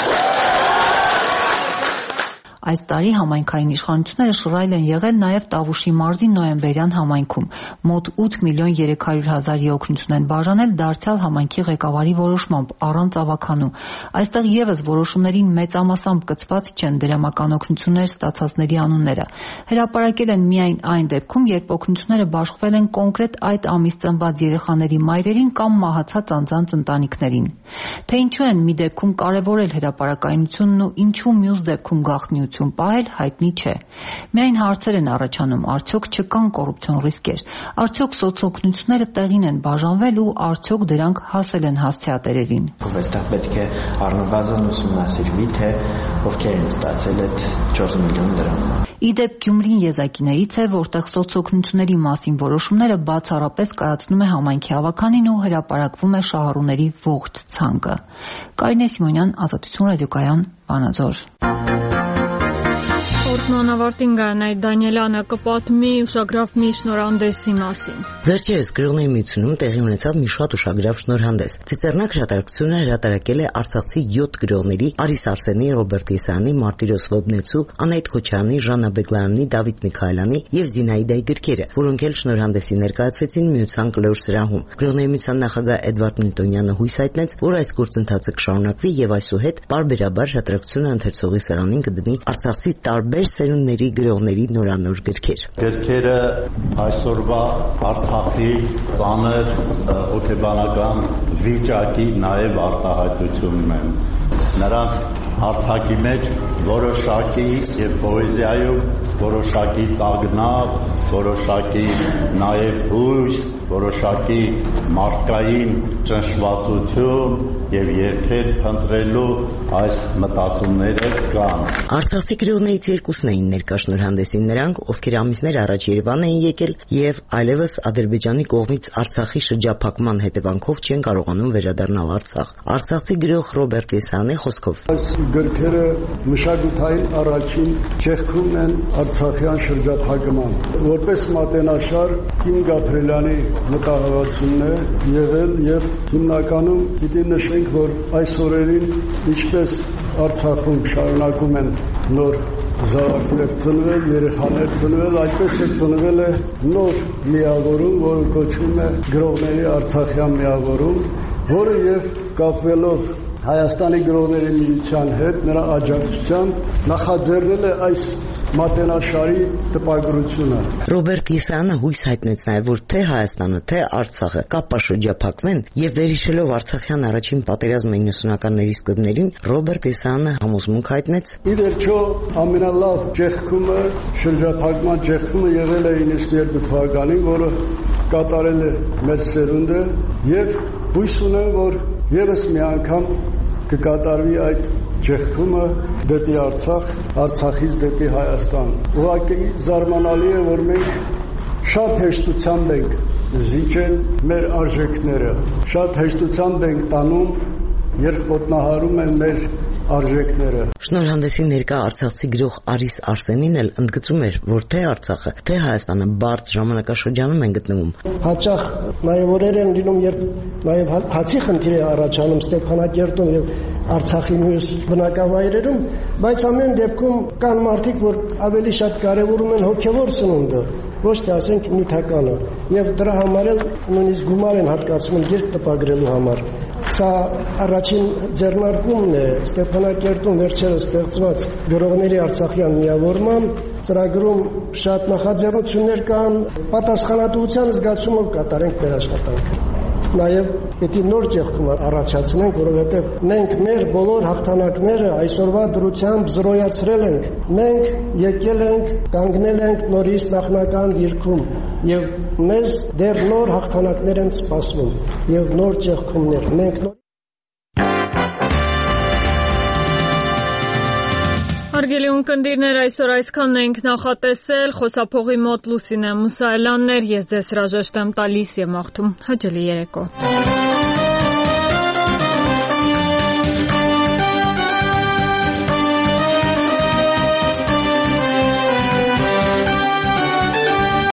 Այս տարի համայնքային իշխանությունները շռայլ են եղել նաև Տավուշի մարզի Նոյեմբերյան համայնքում։ Մոտ ութ միլիոն երեք հարյուր հազարի օգնություն են բաժանել դարձյալ համայնքի ղեկավարի որոշմամբ առանց ավականու։ Այստեղ եւս որոշումներին մեծամասամբ կցված չեն դրամական օգնություններ ստացածների անունները։ Հրապարակել են միայն այն դեպքում, երբ օգնությունները բաշխվել են կոնկրետ այդ ամիս ծնված երեխաների մայրերին կամ մահացած անձանց ընտանիքներին։ Թե ինչու են մի դեպքում կարևորել հրապարակայնությունն ու ինչու մյուս դեպքում գաղտնիություն պահել, հայտնի չէ։ Միայն հարցեր են առաջանում, արդյոք չկան կոռուպցիոն ռիսկեր, արդյոք սոցօգնությունները տեղին են բաժանվել ու արդյոք դրանք հասել են հասցեատերերին։ Այստեղ պետք է առնվազն ուսումնասիրվի, թե ովքեր են ստացել այդ չորս միլիոն դրամ։ Իդեպ Գյումրին եզակիներից է, որտեղ սոցօգնությունների մասին որոշումները բացառապես կայացնում է համայնքի ավականին ու հրապարակվում է շահառուների ողջ ցանկը։ Կարինե Սիմոնյան, Ազատություն ռադիոկայան, Վանաձոր։ Օրտնան ավարտին Գայանայի Դանիելյանը կպատմի ուշագրավ մի շնորհանդեսի մասին։ Վերջերս Գրողների միությունում տեղի ունեցավ մի շատ ուշագրավ շնորհանդես։ Ցիցեռնակ հրատարակությունը հրատարակել է արցախցի յոթ գրողների Արիս Արսենի, Ռոբերտ Եսայանի, Մարտիրոս Լոբնեցու, Անահիտ Քոչարյանի, Ժաննա Բեգլարյանի, Դավիթ Միքայելյանի եւ Զինայդայի գրքերը, որոնք էլ շնորհանդեսի ներկայացվեցին միության կլոր սրահում։ Գրողների միության նախագահ Էդվարդ Մինտոնյանը հույս հայտնեց, որ այս գործընթացը կշարունակվի եւ այսուհետ պարբերաբար հրատարակությունը ընթերցողի սեղանին կդնի արցախցի տարբեր սերունդների գրողների նորանոր գրքեր։ Գրքերը այսօրվա Արցախի բաներ օկեբանական վիճակի նաև արտահայտությունն են։ Նրանք հարթակի մեջ որոշակի եւ պոեզիայում որոշակի տագնապ, որոշակի նաև հույս, որոշակի մարդկային ճնշվածություն եւ երթեր փնտրելու այս մտածումները կան։ Արցախի գրողներից երկուսն էին ներկա շնորհանդեսին, նրանք, ովքեր ամիսներ առաջ Երևան էին եկել եւ այլևս Ադրբեջանի կողմից Արցախի շրջափակման հետևանքով չեն կարողանում վերադառնալ Արցախ։ Արցախի գրող Ռոբերտ Եսայանի խոսքով. Այս գրքերը մշակութային առաջին ճեղքումն են արցախյան շրջափակման։ Որպես մատենաշար Կին Գաբրելյանի մտահղացումն է եղել եւ հիմնականում պիտի նշենք, որ այս օրերին ինչպես Արցախում շարունակում են նոր զավակներ ծնվել, երեխաներ ծնվել, այդպես է ծնվել է նոր միավորում, որը կոչվում է գրողների արցախյան միավորում, որը եւ կապվելով Հայաստանի գրողների միության հետ նրա աջակցությամբ նախաձեռնել է այս մատենաշարի տպագրությունը։ Ռոբերտ Եսայանը հույս հայտնեց նաև, որ թե Հայաստանը, թե Արցախը կապաշրջափակվեն եւ վերհիշելով Արցախյան առաջին պատերազմը իննսունականների սկզբներին, Ռոբերտ Եսայանը համոզմունք հայտնեց. Ի վերջո ամենալավ ճեղքումը, շրջափակման ճեղքումը եղել է իննսունյոթ թվականին, որը կատարել է մեր սերունդը եւ հույս ունեմ, որ եւս մի անգամ կկատարվի այդ ճեղքումը դեպի Արցախ, Արցախից դեպի Հայաստան։ Ուղղակի զարմանալի է, որ մենք շատ հեշտությամբ ենք զիջել մեր արժեքները, շատ հեշտությամբ ենք տանում, երբ ոտնահարում են մեր արժեքները։ Շնորհանդեսի ներկա արցախցի գրող Արիս Արսենին էլ ընդգծում էր, որ թե Արցախը, թե Հայաստանը բարդ ժամանակաշրջանում են գտնվում։ Հաճախ նաև օրեր են լինում, երբ նաև հացի խնդիր է առաջանում Ստեփանակերտում եւ Արցախի մյուս բնակավայրերում, բայց ամեն դեպքում կան մարդիկ, որ ավելի շատ կարևորում են հոգեվոր սնունդը ոչ թե ասենք նյութականը, եւ դրա համար էլ նույնիսկ գումար են հատկացնում գիրք տպագրելու համար։ Սա առաջին ձեռնարկումն է Ստեփանակերտում վերջերս ստեղծված գրողների Արցախյան միավորման ծրագրում շատ նախաձեռնություններ կան, պատասխանատվության զգացումով կատարենք մեր աշխատանքը։ Նաև պետք է նոր ճեղքում առաջացնենք, որովհետև մենք մեր բոլոր հաղթանակները այսօրվա դրությամբ զրոյացրել ենք։ Մենք եկել ենք, կանգնել ենք նորից նախնական դիրքում եւ մեզ դեռ նոր հաղթանակներ են սպասվում եւ նոր ճեղքումներ։ Մենք նոր Հարգելի ունկնդիրներ, այսօր այսքանն ենք նախատեսել, խոսափողի մոտ Լուսինե Մուսայելյանն էր, ես ձեզ հրաժեշտ եմ տալիս եւ մաղթում հաճելի երեկո։